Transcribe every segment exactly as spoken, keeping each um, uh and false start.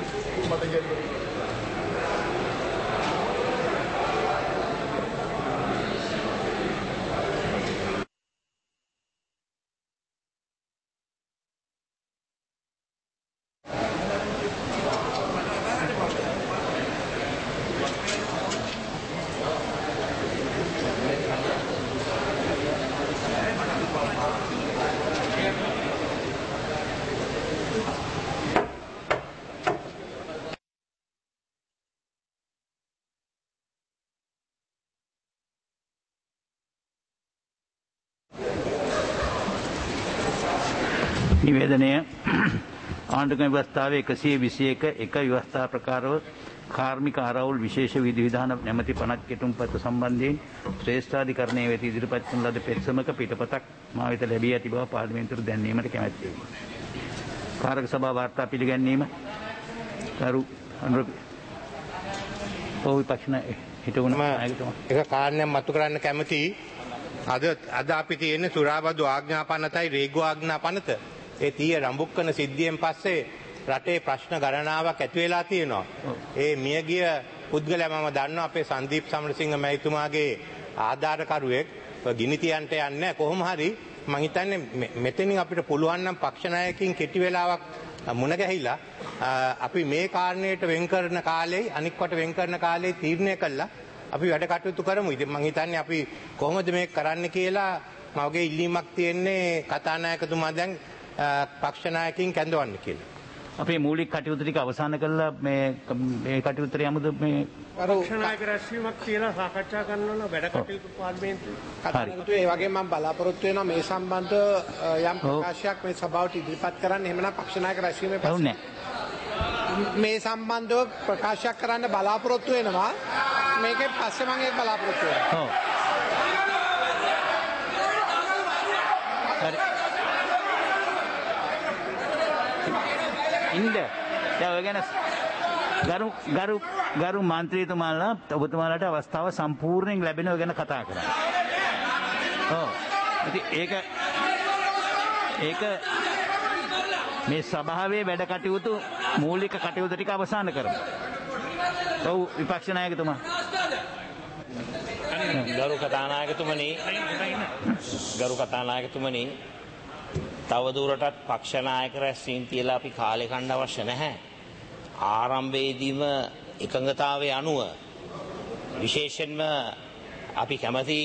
निवेदनය ආණ්ඩුක්‍රම ව්‍යවස්ථාවේ එකසිය විසි එක එක ව්‍යවස්ථා ප්‍රකාරව කාර්මික ආරවුල් විශේෂ විධි විධාන නැමැති පනත් කෙටුම්පත සම්බන්ධයෙන් ශ්‍රේෂ්ඨාධිකරණය වෙත ඉදිරිපත් කරන ලද පෙත්සමක පිටපතක් මා වෙත ලැබී ඇති බව පාර්ලිමේන්තුවට දැන්වීමට කැමැති වෙමි. කාරක සභා වාර්තා පිළිගැන්වීම කරු අනුර පොහොය විපක්ෂණ හිටවුන එක කාරණයක් මතු කරන්න කැමති. අද අද අපි තියෙන්නේ සුරාබදු ආඥාපනතයි රේගු ආඥාපනත. ඒ තීය රඹුක්කන සිද්ධියෙන් පස්සේ රටේ ප්‍රශ්න ගණනාවක් ඇති වෙලා තියෙනවා. ඒ මියගිය පුද්ගලයා මම දන්නවා අපේ සංදීප් සමරසිංහ මැතිතුමාගේ ආධාරකරුවෙක්. ගිනි තියන්ට යන්නේ කොහොම හරි මම හිතන්නේ මෙතනින් අපිට පුළුවන් නම් පක්ෂ නායකයින් කෙටි වෙලාවක් මුණ ගැහිලා අපි මේ කාරණයට වෙන් කරන කාලේ අනික්වට වෙන් කරන කාලේ තීරණය කළා අපි වැඩ කටයුතු කරමු. ඉතින් මම හිතන්නේ අපි කොහොමද මේක කරන්න කියලා මගේ ඉල්ලීමක් තියෙන්නේ කතානායකතුමා දැන් පක්ෂ නායකයින් කැඳවන්න කියලා. අපේ මූලික කටයුතු ටික අවසන් කළා මේ මේ කටයුතු යමුද මේ පක්ෂ නායක රැස්වීමක් කියලා සාකච්ඡා කරනවා වැඩ කටයුතු පාර්ලිමේන්තුවේ. කටයුතු ඒ වගේම මම බලාපොරොත්තු වෙනවා මේ සම්බන්ධ යම් ප්‍රකාශයක් මේ සභාවට ඉදිරිපත් කරන්න. එහෙමනම් පක්ෂ නායක රැස්වීමේ පස්සේ මේ සම්බන්ධව ප්‍රකාශයක් කරන්න බලාපොරොත්තු වෙනවා. මේකේ පස්සේ මම ඒක බලාපොරොත්තු වෙනවා. ඔව්. හරි. ඉන්න. දැන් ඔය ගැන ගරු ගරු ගරු මන්ත්‍රීතුමාලා ඔබතුමාලාට අවස්ථාව සම්පූර්ණයෙන් ලැබෙන ඔය ගැන කතා කරන්න. ඔව්. ඉතින් ඒක ඒක මේ සභාවේ වැඩ කටයුතු මූලික කටයුතු ටික අවසන් කරමු. ඔව් විපක්ෂ නායකතුමා. ගරු කතානායකතුමනි ගරු කතානායකතුමනි තවදුරටත් පක්ෂ නායක රැස්වීම තියලා අපි කාලේ කණ්ඩ අවශ්‍ය නැහැ. ආරම්භයේදීම එකඟතාවයේ අනුව විශේෂයෙන්ම අපි කැමති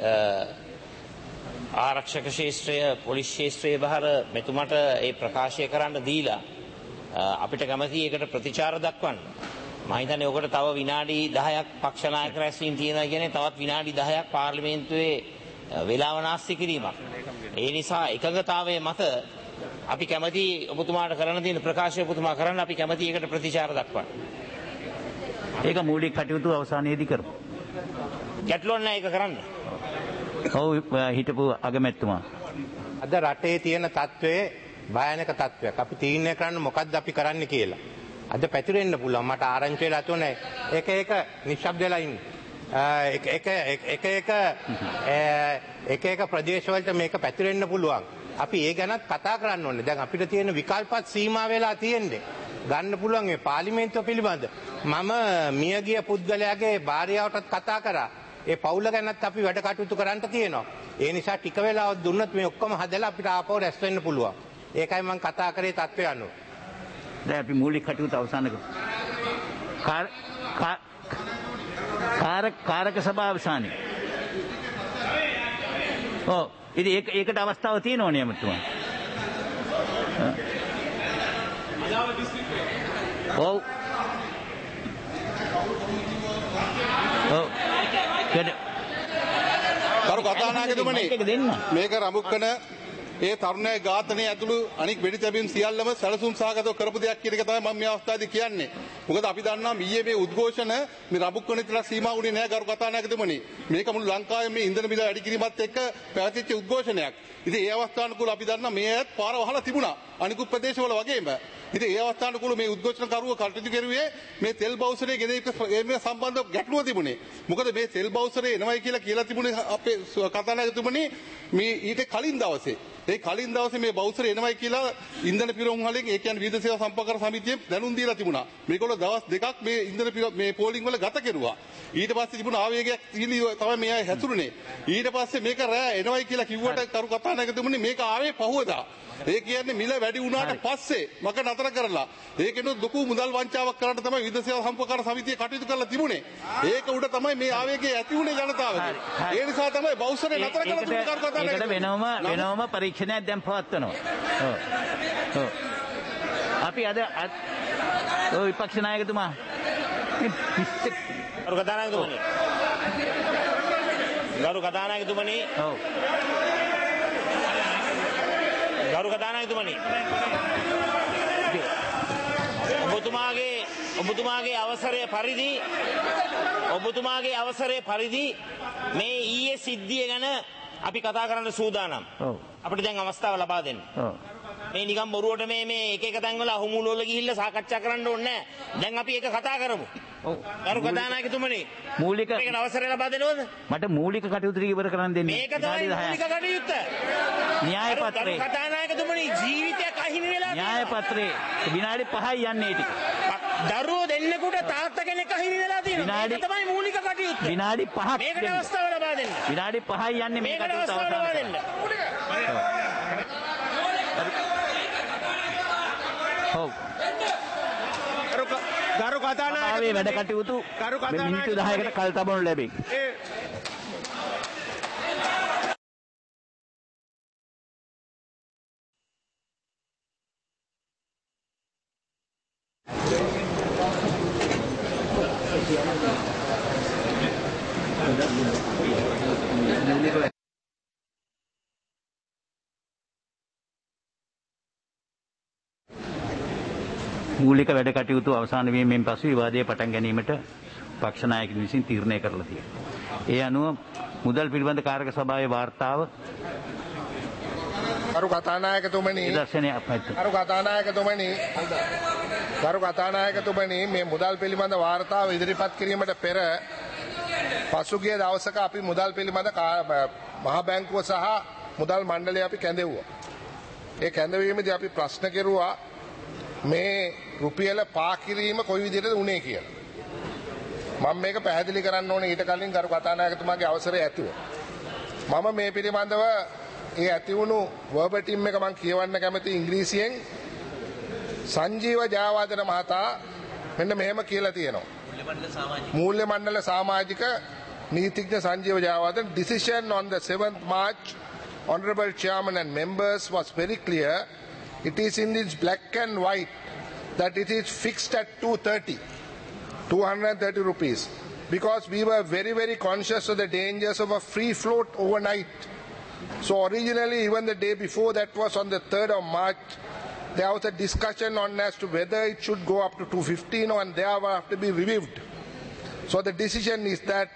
ආරක්ෂක ශාස්ත්‍රය පොලිස් ශාස්ත්‍රයේ බහර මෙතුමට ඒ ප්‍රකාශය කරන්න දීලා අපිට කැමති ඒකට ප්‍රතිචාර දක්වන්න. මම හිතන්නේ ඔකට තව විනාඩි දහයක් පක්ෂ නායක රැස්වීම තියෙනවා කියන්නේ තවත් විනාඩි දහයක් පාර්ලිමේන්තුවේ වේලාව නාස්ති කිරීමක්. ඒ නිසා එකඟතාවයේ මත අපි කැමති ඔබතුමාට කරන්න තියෙන ප්‍රකාශය ඔබතුමා කරන්න අපි කැමති ඒකට ප්‍රතිචාර දක්වන්න. ඒක මූලික කටයුතු අවසානයේදී කරමු. ගැටලුවක් නැහැ ඒක කරන්න. ඔව් හිටපු අගමැතිතුමා. අද රටේ තියෙන තත්ත්වයේ භයානක තත්ත්වයක්. අපි තීරණය කරන්න මොකද්ද අපි කරන්න කියලා. අද පැතිරෙන්න පුළුවන්. මට ආරංචි වෙලා තුනේ එක එක නිශ්ශබ්ද වෙලා ඉන්නේ. එක එක එක එක එක එක ප්‍රදේශවලට මේක පැතිරෙන්න පුළුවන්. අපි ඒ ගැනත් කතා කරන්න ඕනේ. දැන් අපිට තියෙන විකල්පත් සීමා වෙලා තියෙන්නේ. ගන්න පුළුවන් මේ පාර්ලිමේන්තුව පිළිබඳ. මම මියගිය පුද්ගලයාගේ භාර්යාවටත් කතා කරා. ඒ පවුල ගැනත් අපි වැඩ කටයුතු කරන්න තියෙනවා. ඒ නිසා ටික වෙලාවක් දුන්නොත් මේ ඔක්කොම හදලා අපිට ආපහු රැස් වෙන්න පුළුවන්. ඒකයි මම කතා කරේ තත්ත්වය අනුව. දැන් අපි මූලික කටයුතු අවසන් කරමු. කාර කාරක කාරක සභාව අවසානයේ. ඔව් ඉතින් ඒක ඒකට අවස්ථාව තියෙනවනේ එමුතුමා. ඔව්. ඔව්. කරු කතානායකතුමනි මේක රඹුක්කන ඒ තරුණයා ඝාතනය ඇතුළු අනික් වෙඩි තැබීම් සියල්ලම සැලසුම් සහගතව කරපු දෙයක් කියන එක තමයි මම මේ අවස්ථාවේදී කියන්නේ. මොකද අපි දන්නවා ඊයේ මේ උද්ඝෝෂණ මේ රඹුක්කන විතර සීමා වුණේ නැහැ කරු කතානායකතුමනි. මේක මුළු ලංකාවේ මේ ඉන්ධන බිල වැඩි කිරීමත් එක්ක පැවතිච්ච උද්ඝෝෂණයක්. ඉතින් ඒ අවස්ථානුකූලව අපි දන්නවා මේ ඇත් පාර වහලා තිබුණා. අනිකුත් ප්‍රදේශවල වගේම. ඉතින් ඒ අවස්ථානුකූලව මේ උද්ඝෝෂණ කරුව කටයුතු කෙරුවේ මේ තෙල් බවුසරේ ගෙනෙන්න සම්බන්ධව ගැටලුව තිබුණේ. මොකද මේ තෙල් බවුසරේ එනවයි කියලා කියලා තිබුණේ අපේ කතානායකතුමනි මේ ඊට කලින් දවසේ. ඒ කලින් දවසේ මේ බවුසර් එනවයි කියලා ඉන්ධන පිරවුම් වලින් ඒ කියන්නේ විවිධ සේවා සම්ප්‍රදාය සමිතියෙන් දැනුම් දීලා තිබුණා. මේගොල්ලෝ දවස් දෙකක් මේ ඉන්ධන මේ පෝලිං වල ගත කෙරුවා. ඊට පස්සේ තිබුණ ආවේගයක් තමයි මේ අය හැතුරුනේ. ඊට පස්සේ මේක රෑ එනවයි කියලා කිව්වට කරු කතානායකතුමනි මේක ආවේ පහුවදා. ඒ කියන්නේ මිල වැඩි වුණාට පස්සේ මක නතර කරලා ඒකෙනුත් ලොකු මුදල් වංචාවක් කරන්න තමයි විවිධ සේවා සම්ප්‍රදාය සමිතිය කටයුතු කරලා තිබුණේ. ඒක උඩ තමයි මේ ආවේගය ඇති වුණේ ජනතාවගේ. ඒ නිසා තමයි බවුසරේ නතර කරලා දුන්නේ කරු කතානායකතුමනි. ඒකට වෙනවම වෙනවම පරීක්ෂණයක් දැන් පවත්වනවා. ඔව්. ඔව්. අපි අද ඔය විපක්ෂ නායකතුමා ගරු කතානායකතුමනි ගරු කතානායකතුමනි ඔව් ගරු කතානායකතුමනි ඔබතුමාගේ ඔබතුමාගේ අවසරය පරිදි ඔබතුමාගේ අවසරය පරිදි මේ ඊයේ සිද්ධිය ගැන අපි කතා කරන්න සූදානම්. ඔව් අපිට දැන් අවස්ථාව ලබා දෙන්න. ඔව් මේ නිකම් බොරුවට මේ මේ එක එක තැන්වල අහුමුළු වල ගිහිල්ලා සාකච්ඡා කරන්න ඕනේ නැහැ. දැන් අපි ඒක කතා කරමු. ඔව් ගරු කතානායකතුමනි මූලික මේකට අවසරය ලබා දෙනවද? මට මූලික කටයුතු ටික ඉවර කරන්න දෙන්න. මේක තමයි මූලික කටයුත්ත. න්‍යාය පත්‍රේ ගරු කතානායකතුමනි ජීවිතයක් අහිමි වෙලා න්‍යාය පත්‍රේ විනාඩි පහයි යන්නේ ටික. දරුවෝ දෙන්නෙකුට තාත්තා කෙනෙක් අහිමි වෙලා තියෙනවා. මේක තමයි මූලික කටයුත්ත. විනාඩි පහක් මේකට අවස්ථාව ලබා දෙන්න. විනාඩි පහයි යන්නේ මේ කටයුත්ත අවසන් කරන්න. ඔව් ගරු කතානායකතුමනි වැඩ කටයුතු මිනිත්තු දහයකට කල් තබනු ලැබේ. මූලික වැඩ කටයුතු අවසන් වීමෙන් පසු විවාදයේ පටන් ගැනීමට පක්ෂ නායකයන් විසින් තීරණය කරලා තියෙනවා. ඒ අනුව මුදල් පිළිබඳ කාර්යක සභාවේ වාර්තාව ගරු කතානායකතුමනි දර්ශනය අපත් ගරු කතානායකතුමනි ගරු කතානායකතුමනි මේ මුදල් පිළිබඳ වාර්තාව ඉදිරිපත් කිරීමට පෙර පසුගිය දවසක අපි මුදල් පිළිබඳ මහා බැංකුව සහ මුදල් මණ්ඩලය අපි කැඳෙව්වා. ඒ කැඳවීමේදී අපි ප්‍රශ්න කෙරුවා මේ රුපියල පා කිරීම කොයි විදිහටද උනේ කියලා. මම මේක පැහැදිලි කරන්න ඕනේ ඊට කලින් ගරු කතානායකතුමාගේ අවසරය ඇතුව. මම මේ පිළිබඳව ඒ ඇති වුණු වර්බටිම් එක මම කියවන්න කැමති ඉංග්‍රීසියෙන්. සංජීව ජයවර්ධන මහතා මෙන්න මෙහෙම කියලා තියෙනවා. මූල්‍ය මණ්ඩල සමාජික නීතිඥ Sanjeewa Jayawardena decision on the seventh March honorable chairman and members was very clear. It is in this black and white that it is fixed at two thirty, two hundred thirty rupees, because we were very very conscious of the dangers of a free float overnight. So originally, even the day before, that was on the third of March, there was a discussion on as to whether it should go up to two fifteen or and there have to be reviewed. So the decision is that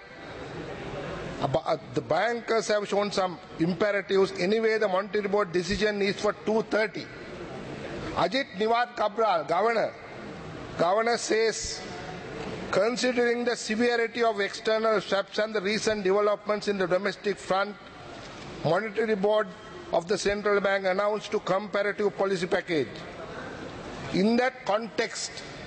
uh, the bankers have shown some imperatives. Anyway, the monetary board decision is for two thirty. Ajit Niwad Kabral, governor, governor says, considering the severity of external shocks and the recent developments in the domestic front, monetary board of the central bank announced to comparative policy package. In that context,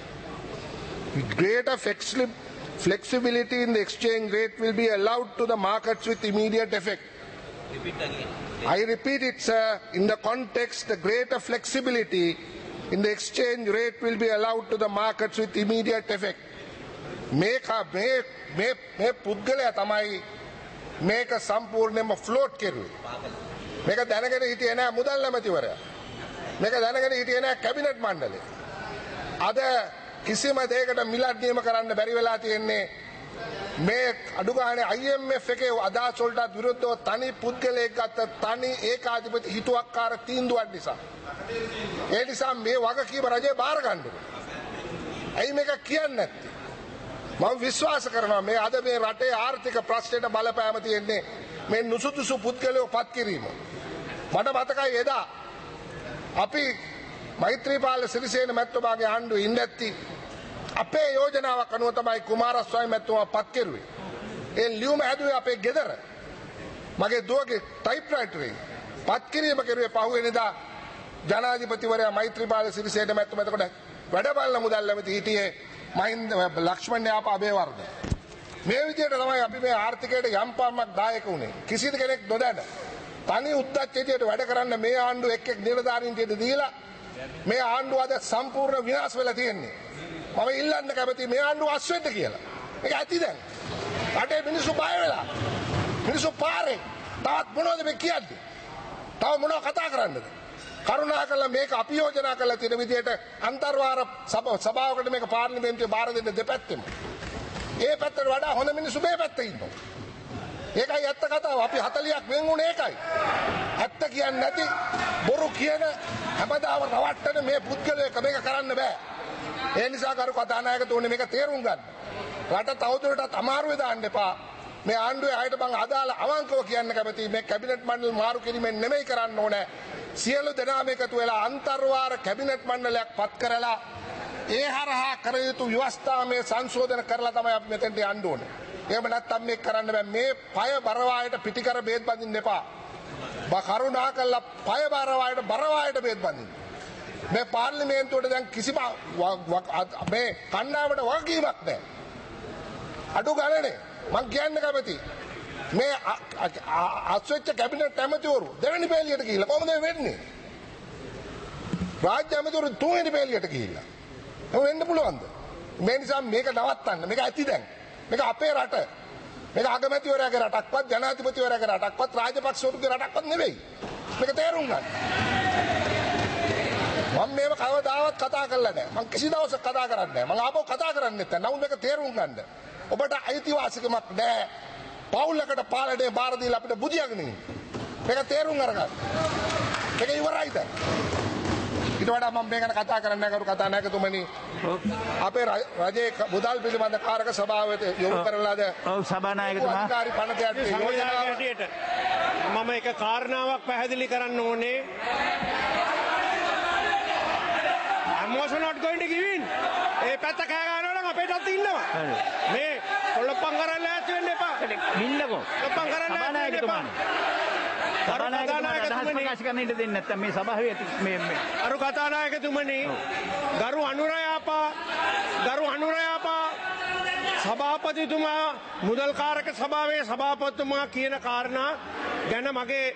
greater flexibility in the exchange rate will be allowed to the markets with immediate effect. Repeat again. I repeat it, sir. In the context, the greater flexibility in the exchange rate will be allowed to the markets with immediate effect. Make a make make make පුද්ගලයා තමයි මේක සම්පූර්ණයෙන්ම float කෙරුවේ. මේක දැනගෙන හිටියේ නෑ මුදල් ඇමතිවරයා. මේක දැනගෙන හිටියේ නෑ කැබිනට් මණ්ඩලය. අද කිසිම දෙයකට මිලක් නියම කරන්න බැරි වෙලා තියෙන්නේ මේ අඩු ගානේ I M F එකේ අදහස් වලට විරුද්ධව තනි පුද්ගලයෙක් ගත්ත තනි ඒකාධිපති හිතුවක්කාර තීන්දුවක් නිසා. ඒ නිසා මේ වගකීම රජය බාර ගන්න ඕනේ. ඇයි මේක කියන්නේ නැත්තේ? මම විශ්වාස කරනවා මේ අද මේ රටේ ආර්ථික ප්‍රශ්නෙට බලපෑම තියෙන්නේ මේ නුසුදුසු පුද්ගලයෝ පත් කිරීම. මට මතකයි එදා අපි මෛත්‍රීපාල සිරිසේන මැතිතුමාගේ ආණ්ඩුවේ ඉඳද්දී අපේ යෝජනාවක් අනුව තමයි කුමාරස්වාමී මැතිතුමා පත් කෙරුවේ. ඒ ලියුම හැදුවේ අපේ ගෙදර. මගේ දුවගේ ටයිප්‍රයිටරේ. පත් කිරීම කෙරුවේ පහුවෙනිදා ජනාධිපතිවරයා මෛත්‍රීපාල සිරිසේන මැතිතුමා. එතකොට වැඩ බලන මුදල් ඇමති හිටියේ මහින්ද ලක්ෂ්මන් යාපා අබේවර්ධන. මේ විදිහට තමයි අපි මේ ආර්ථිකයට යම් පාමක් දායක වුණේ. කිසි කෙනෙක් නොදැන තනි උද්දච්චයට වැඩ කරන්න මේ ආණ්ඩුව එක් එක් නිලධාරීන්ට දීලා මේ ආණ්ඩුව අද සම්පූර්ණ විනාශ වෙලා තියෙන්නේ. මම ඉල්ලන්න කැමතියි මේ ආණ්ඩුව අස්වෙන්න කියලා. මේක ඇති දැන්. රටේ මිනිස්සු බය වෙලා. මිනිස්සු පාරේ තාත් මොනවද මේ කියන්නේ? තව මොනව කතා කරන්නද? කරුණාකරලා මේක අපි යෝජනා කරලා තියෙන විදිහට අන්තර්වාර සභාවකට මේක පාර්ලිමේන්තුවේ බාර දෙන්න දෙපැත්තෙම. ඒ පැත්තට වඩා හොඳ මිනිස්සු මේ පැත්තේ ඉන්නවා. ඒකයි ඇත්ත කතාව. අපි හතළියක් වෙන් වුණේ ඒකයි. ඇත්ත කියන්නේ නැති බොරු කියන හැමදාම රවට්ටන මේ පුද්ගලයෙක් මේක කරන්න බෑ. ඒ නිසා කරු කතානායකතුමනි මේක තේරුම් ගන්න. රට තවදුරටත් අමාරුවේ දාන්න එපා. මේ ආණ්ඩුවේ අයට මං අදාළ අවංකව කියන්න කැමතියි මේ කැබිනට් මණ්ඩල මාරු කිරීමෙන් නෙමෙයි කරන්න ඕනේ. සියලු දෙනාම එකතු වෙලා අන්තර්වාර කැබිනට් මණ්ඩලයක් පත් කරලා ඒ හරහා කර යුතු ව්‍යවස්ථාමය සංශෝධන කරලා තමයි අපි මෙතෙන්ට යන්න ඕනේ. එහෙම නැත්නම් මේක කරන්න බෑ. මේ පය බරවායට පිටිකර බේත් බඳින්න එපා. බා කරුණා කළා පය බරවායට බරවායට බේත් බඳින්න. මේ පාර්ලිමේන්තුවට දැන් කිසිම මේ කණ්ඩායමට වගකීමක් නැහැ. අඩු ගණනේ මං කියන්න කැමතියි. මේ අස්වෙච්ච කැබිනට් ඇමතිවරු දෙවෙනි පෙළියට ගිහිල්ලා කොහොමද වෙන්නේ? රාජ්‍ය ඇමතිවරු තුන්වෙනි පෙළියට ගිහිල්ලා. එහෙම වෙන්න පුළුවන්ද? මේ නිසා මේක නවත්තන්න. මේක ඇති දැන්. මේක අපේ රට. මේක අගමැතිවරයාගේ රටක්වත් ජනාධිපතිවරයාගේ රටක්වත් රාජපක්ෂවරුගේ රටක්වත් නෙවෙයි. මේක තේරුම් ගන්න. මම මේව කවදාවත් කතා කරලා නැහැ. මම කිසි දවසක කතා කරන්නේ නැහැ. මම ආපහු කතා කරන්නෙත් නැහැ. නමුත් මේක තේරුම් ගන්න. ඔබට අයිතිවාසිකමක් නැහැ. පවුලකට පාලනේ බාර දීලා අපිට බුදියාගෙන ඉන්න. මේක තේරුම් අරගන්න. මේක ඉවරයිද? ඊට වඩා මම මේ ගැන කතා කරන්න නැහැ කරු කතා නැකතුමනි. අපේ රජයේ මුදල් පිළිබඳ කාරක සභාවට යොමු කරලාද ඔව් සභානායකතුමා අධිකාරී පනතයට යෝජනාවට මම එක කාරණාවක් පැහැදිලි කරන්න ඕනේ. I'm also not going to give in. ඒ පැත්ත කෑ ගන්නවා නම් අපේටත් ඉන්නවා. මේ කොල්ලප්පම් කරන්න ලෑස්ති වෙන්න එපා. ඉන්නකෝ. කොල්ලප්පම් කරන්න ලෑස්ති වෙන්න එපා. අදහස් ප්‍රකාශ කරන්න ඉඩ දෙන්නේ නැත්නම් මේ සභාවේ මේ මේ අරු කතානායකතුමනි ගරු අනුරයාපා ගරු අනුරයාපා සභාපතිතුමා මුදල් කාරක සභාවේ සභාපතිතුමා කියන කාරණා ගැන මගේ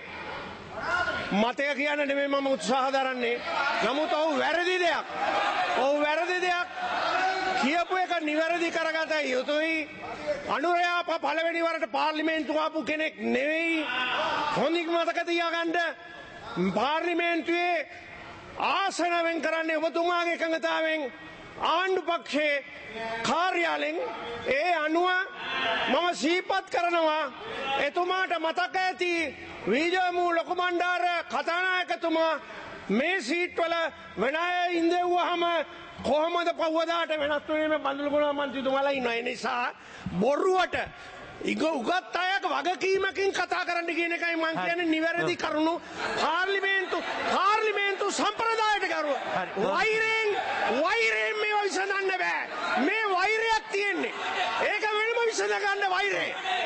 මතය කියන්න නෙමෙයි මම උත්සාහ දරන්නේ. නමුත් ඔහු වැරදි දෙයක් ඔහු වැරදි දෙයක් කියපු එක නිවැරදි කරගත යුතුයි. අනුරයාපා පළවෙනි වරට පාර්ලිමේන්තුව ආපු කෙනෙක් නෙවෙයි. හොඳින් මතක තියාගන්න. පාර්ලිමේන්තුවේ ආසන වෙන් කරන්නේ ඔබතුමාගේ එකඟතාවෙන් ආණ්ඩු පක්ෂයේ කාර්යාලෙන්. ඒ අනුව මම සිහිපත් කරනවා එතුමාට මතක ඇති විජයමූ ලොකු මණ්ඩාර කතානායකතුමා මේ සීට්වල වෙන අය ඉඳෙව්වහම කොහොමද පහුවදාට වෙනස් වෙන්නේ? මේ බඳුල්ගොඩ මන්ත්‍රීතුමාලා ඉන්නවා. ඒ නිසා බොරුවට ඉග උගත් අයක වගකීමකින් කතා කරන්න කියන එකයි මම කියන්නේ. නිවැරදි කරුණු පාර්ලිමේන්තු පාර්ලිමේන්තු සම්ප්‍රදායට ගරුව වෛරයෙන් වෛරයෙන් මේව විසඳන්න බෑ. මේ වෛරයක් තියෙන්නේ. ඒක වෙනම විසඳ ගන්න වෛරය.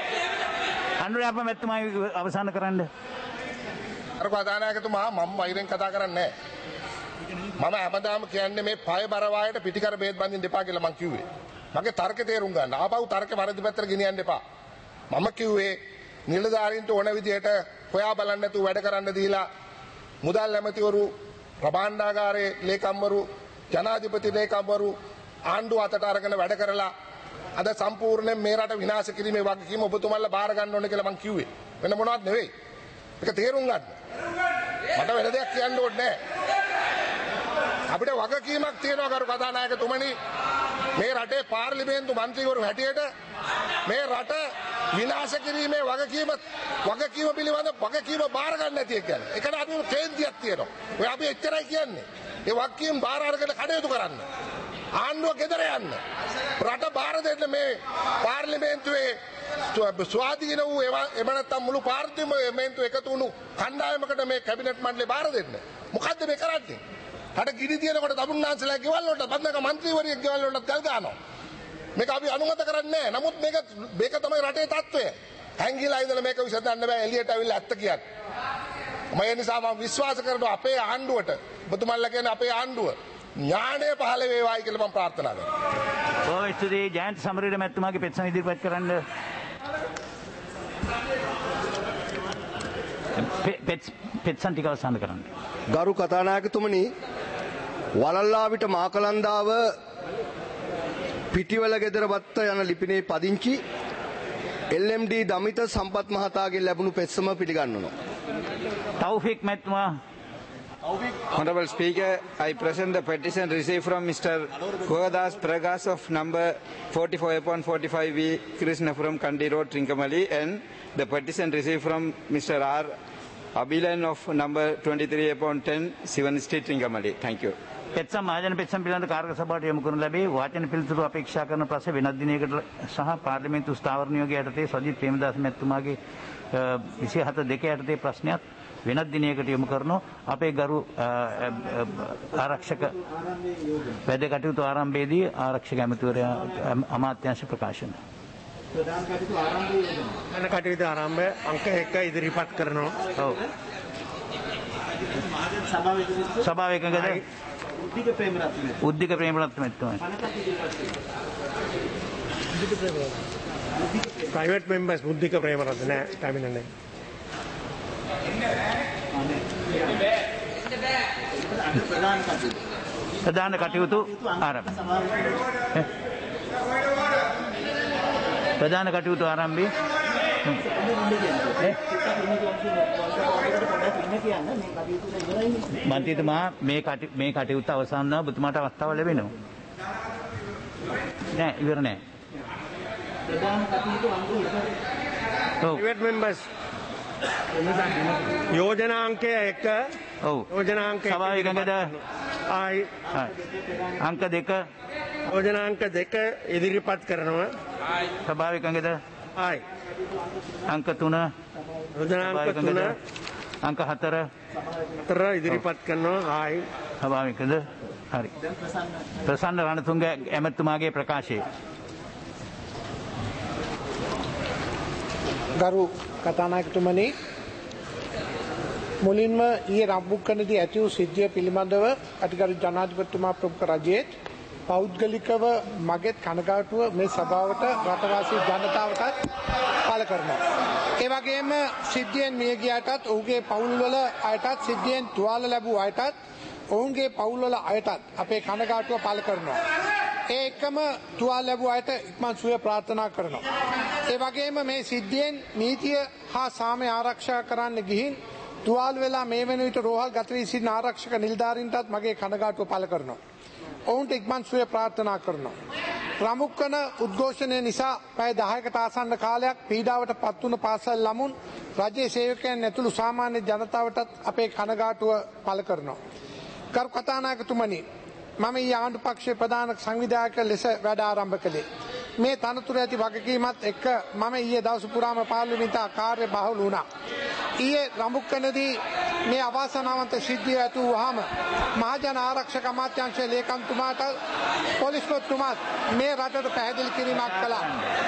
අනුරාප මැතිතුමා අවසන් කරන්න. අර කතානායකතුමා මම වෛරයෙන් කතා කරන්නේ නැහැ. මම හැමදාම කියන්නේ මේ පය බරවායට පිටිකර බේත් බඳින්න එපා කියලා මං කිව්වේ. මගේ තර්ක තේරුම් ගන්න. ආපහු තර්ක වරදි පැත්තට ගෙනියන්න එපා. මම කිව්වේ නිලධාරීන්ට ඕන විදිහට හොයා බලන්න නැතුව වැඩ කරන්න දීලා මුදල් ඇමතිවරු, ප්‍රභාණ්ඩාගාරයේ ලේකම්වරු, ජනාධිපති ලේකම්වරු ආණ්ඩුව අතට අරගෙන වැඩ කරලා අද සම්පූර්ණයෙන් මේ රට විනාශ කිරීමේ වගකීම ඔබතුමාලා බාර ගන්න ඕනේ කියලා මං කිව්වේ. වෙන මොනවත් නෙවෙයි. ඒක තේරුම් ගන්න. මට වෙන දෙයක් කියන්න ඕනේ නැහැ. අපිට වගකීමක් තියෙනවා කරු කතානායකතුමනි. මේ රටේ පාර්ලිමේන්තු මන්ත්‍රීවරු හැටියට මේ රට විනාශ කිරීමේ වගකීම වගකීම පිළිබඳ වගකීම බාර ගන්න නැති එක කියන්නේ. ඒකට අපි කේන්තියක් තියෙනවා. ඔය අපි එච්චරයි කියන්නේ. ඒ වගකීම් බාර අරගෙන කටයුතු කරන්න. ආණ්ඩුව ගෙදර යන්න. රට බාර දෙන්න මේ පාර්ලිමේන්තුවේ ස්වාධීන වූ එම නැත්නම් මුළු පාර්ලිමේන්තුව එකතු වුණු කණ්ඩායමකට මේ කැබිනට් මණ්ඩලය බාර දෙන්න. මොකද්ද මේ කරන්නේ? රට ගිනි තියනකොට තමුන්නාන්සලා ගෙවල් වලට බඳක മന്ത്രിවරියෙක් ගෙවල් වලට ගල් ගන්නවා. මේක අපි අනුමත කරන්නේ නැහැ. නමුත් මේක මේක තමයි රටේ තත්ත්වය. හැංගිලා ඉඳලා මේක විසඳන්න බෑ. එළියට අවිල්ලා ඇත්ත කියන්නේ. මම ඒ නිසා මම විශ්වාස කරනවා අපේ ආණ්ඩුවට ඔබතුමන්ලා කියන අපේ ආණ්ඩුව ඥාණය පහළ වේවායි කියලා මම ප්‍රාර්ථනා කරනවා. ඔය ස්තුතියි ජයන්ත සමරවීර මැතිතුමාගේ පෙත්සම ඉදිරිපත් කරන්න. පෙත්සම් ටික අවසන් කරන්න. ගරු කතානායකතුමනි, වලල්ලාවිට මාකලන්දාව පිටිවල ගෙදර බත්ත යන ලිපිනේ පදිංචි එල් එම් ඩී දමිත සම්පත් මහතාගෙන් ලැබුණු පෙත්සම පිළිගන්වනවා. තෞෆික් මැතිතුමා. Honorable Speaker, I present the petition received from Mister Kogadas Pragas of number forty-four upon forty-five V Krishnapuram Kandi Road, Trincomalee, and the petition received from Mister R. Abilan of number twenty-three upon ten Sivan Street, Trincomalee. Thank you. පෙත්සම් මහජන පෙත්සම් පිළිබඳ කාර්ය සභාවට යොමු කරනු ලැබේ. වාචන පිළිතුරු අපේක්ෂා කරන ප්‍රශ්න වෙනත් දිනයකට සහ පාර්ලිමේන්තු ස්ථාවර නියෝගය යටතේ සජිත් ප්‍රේමදාස මැතිතුමාගේ විසිහත දෙක යටතේ ප්‍රශ්නයක් වෙනත් දිනයකට යොමු කරනවා. අපේ ගරු ආරක්ෂක වැඩ කටයුතු ආරම්භයේදී ආරක්ෂක ඇමතිවරයා අමාත්‍යාංශ ප්‍රකාශන. ප්‍රධාන කටයුතු ආරම්භය අංක එක ඉදිරිපත් කරනවා. ඔව්. සභාව එකඟද? උද්දික ප්‍රේමරත්න. උද්දික ප්‍රේමරත්න මැතිතුමා. ප්‍රයිවට් මෙම්බර්ස් බුද්ධික ප්‍රේමරත්න නෑ ටැමිනල් නෑ. ප්‍රධාන කටයුතු ආරම්භ. ප්‍රධාන කටයුතු ආරම්භයි. මන්ත්‍රීතුමා මේ කටයුතු මේ කටයුත්ත අවසන් වුණා ඔබතුමාට අවස්ථාව ලැබෙනවා. නෑ ඉවර නෑ. ප්‍රධාන කටයුතු අංග ප්‍රයිවට් මෙම්බර්ස් යෝජනාංකය එක. ඔව්. යෝජනාංකය සභාව එකඟද? ආයි. අංක දෙක. යෝජනාංක දෙක ඉදිරිපත් කරනවා. ආයි. සභාව එකඟද? ආයි. අංක තුන. යෝජනාංක තුන. අංක හතර. හතර ඉදිරිපත් කරනවා. ආයි. සභාව එකඟද? හරි. ප්‍රසන්න රණතුංග ඇමතුමාගේ ප්‍රකාශය. ගරු කතානායකතුමනි, මුලින්ම ඊයේ රම්බුක්කනදී ඇති වූ සිද්ධිය පිළිබඳව අතිගරු ජනාධිපතිතුමා ප්‍රමුඛ රජයේත් පෞද්ගලිකව මගෙත් කනගාටුව මේ සභාවට රටවාසී ජනතාවටත් පළ කරනවා. ඒ වගේම සිද්ධියෙන් මිය ගියාටත් ඔහුගේ පවුල්වල අයටත් සිද්ධියෙන් තුවාල ලැබූ අයටත් ඔවුන්ගේ පවුල්වල අයටත් අපේ කනගාටුව පළ කරනවා. ඒ එක්කම තුවාල ලැබූ අයට ඉක්මන් සුවය ප්‍රාර්ථනා කරනවා. ඒ වගේම මේ සිද්ධියෙන් නීතිය හා සාමය ආරක්ෂා කරන්න ගිහින් තුවාල වෙලා මේ වෙන විට රෝහල් ගත වී සිටින ආරක්ෂක නිලධාරීන්ටත් මගේ කනගාටුව පළ කරනවා. ඔවුන්ට ඉක්මන් සුවය ප්‍රාර්ථනා කරනවා. ප්‍රමුඛන උද්ඝෝෂණය නිසා පැය දහයකට ආසන්න කාලයක් පීඩාවට පත් වුණු පාසල් ළමුන්, රජයේ සේවකයන් ඇතුළු සාමාන්‍ය ජනතාවටත් අපේ කනගාටුව පළ කරනවා. කරු කතානායකතුමනි, මම ඊ ආණ්ඩු පක්ෂයේ ප්‍රධාන සංවිධායක ලෙස වැඩ ආරම්භ කළේ. මේ තනතුර ඇති වගකීමත් එක්ක මම ඊයේ දවස පුරාම පාර්ලිමේන්තුව කාර්ය බහුල වුණා. ඊයේ රඹුක්කනදී මේ අවාසනාවන්ත සිද්ධිය ඇති වුවාම මහජන ආරක්ෂක අමාත්‍යාංශයේ ලේකම්තුමාට පොලිස්පතිතුමාත් මේ රටට පැහැදිලි කිරීමක් කළා.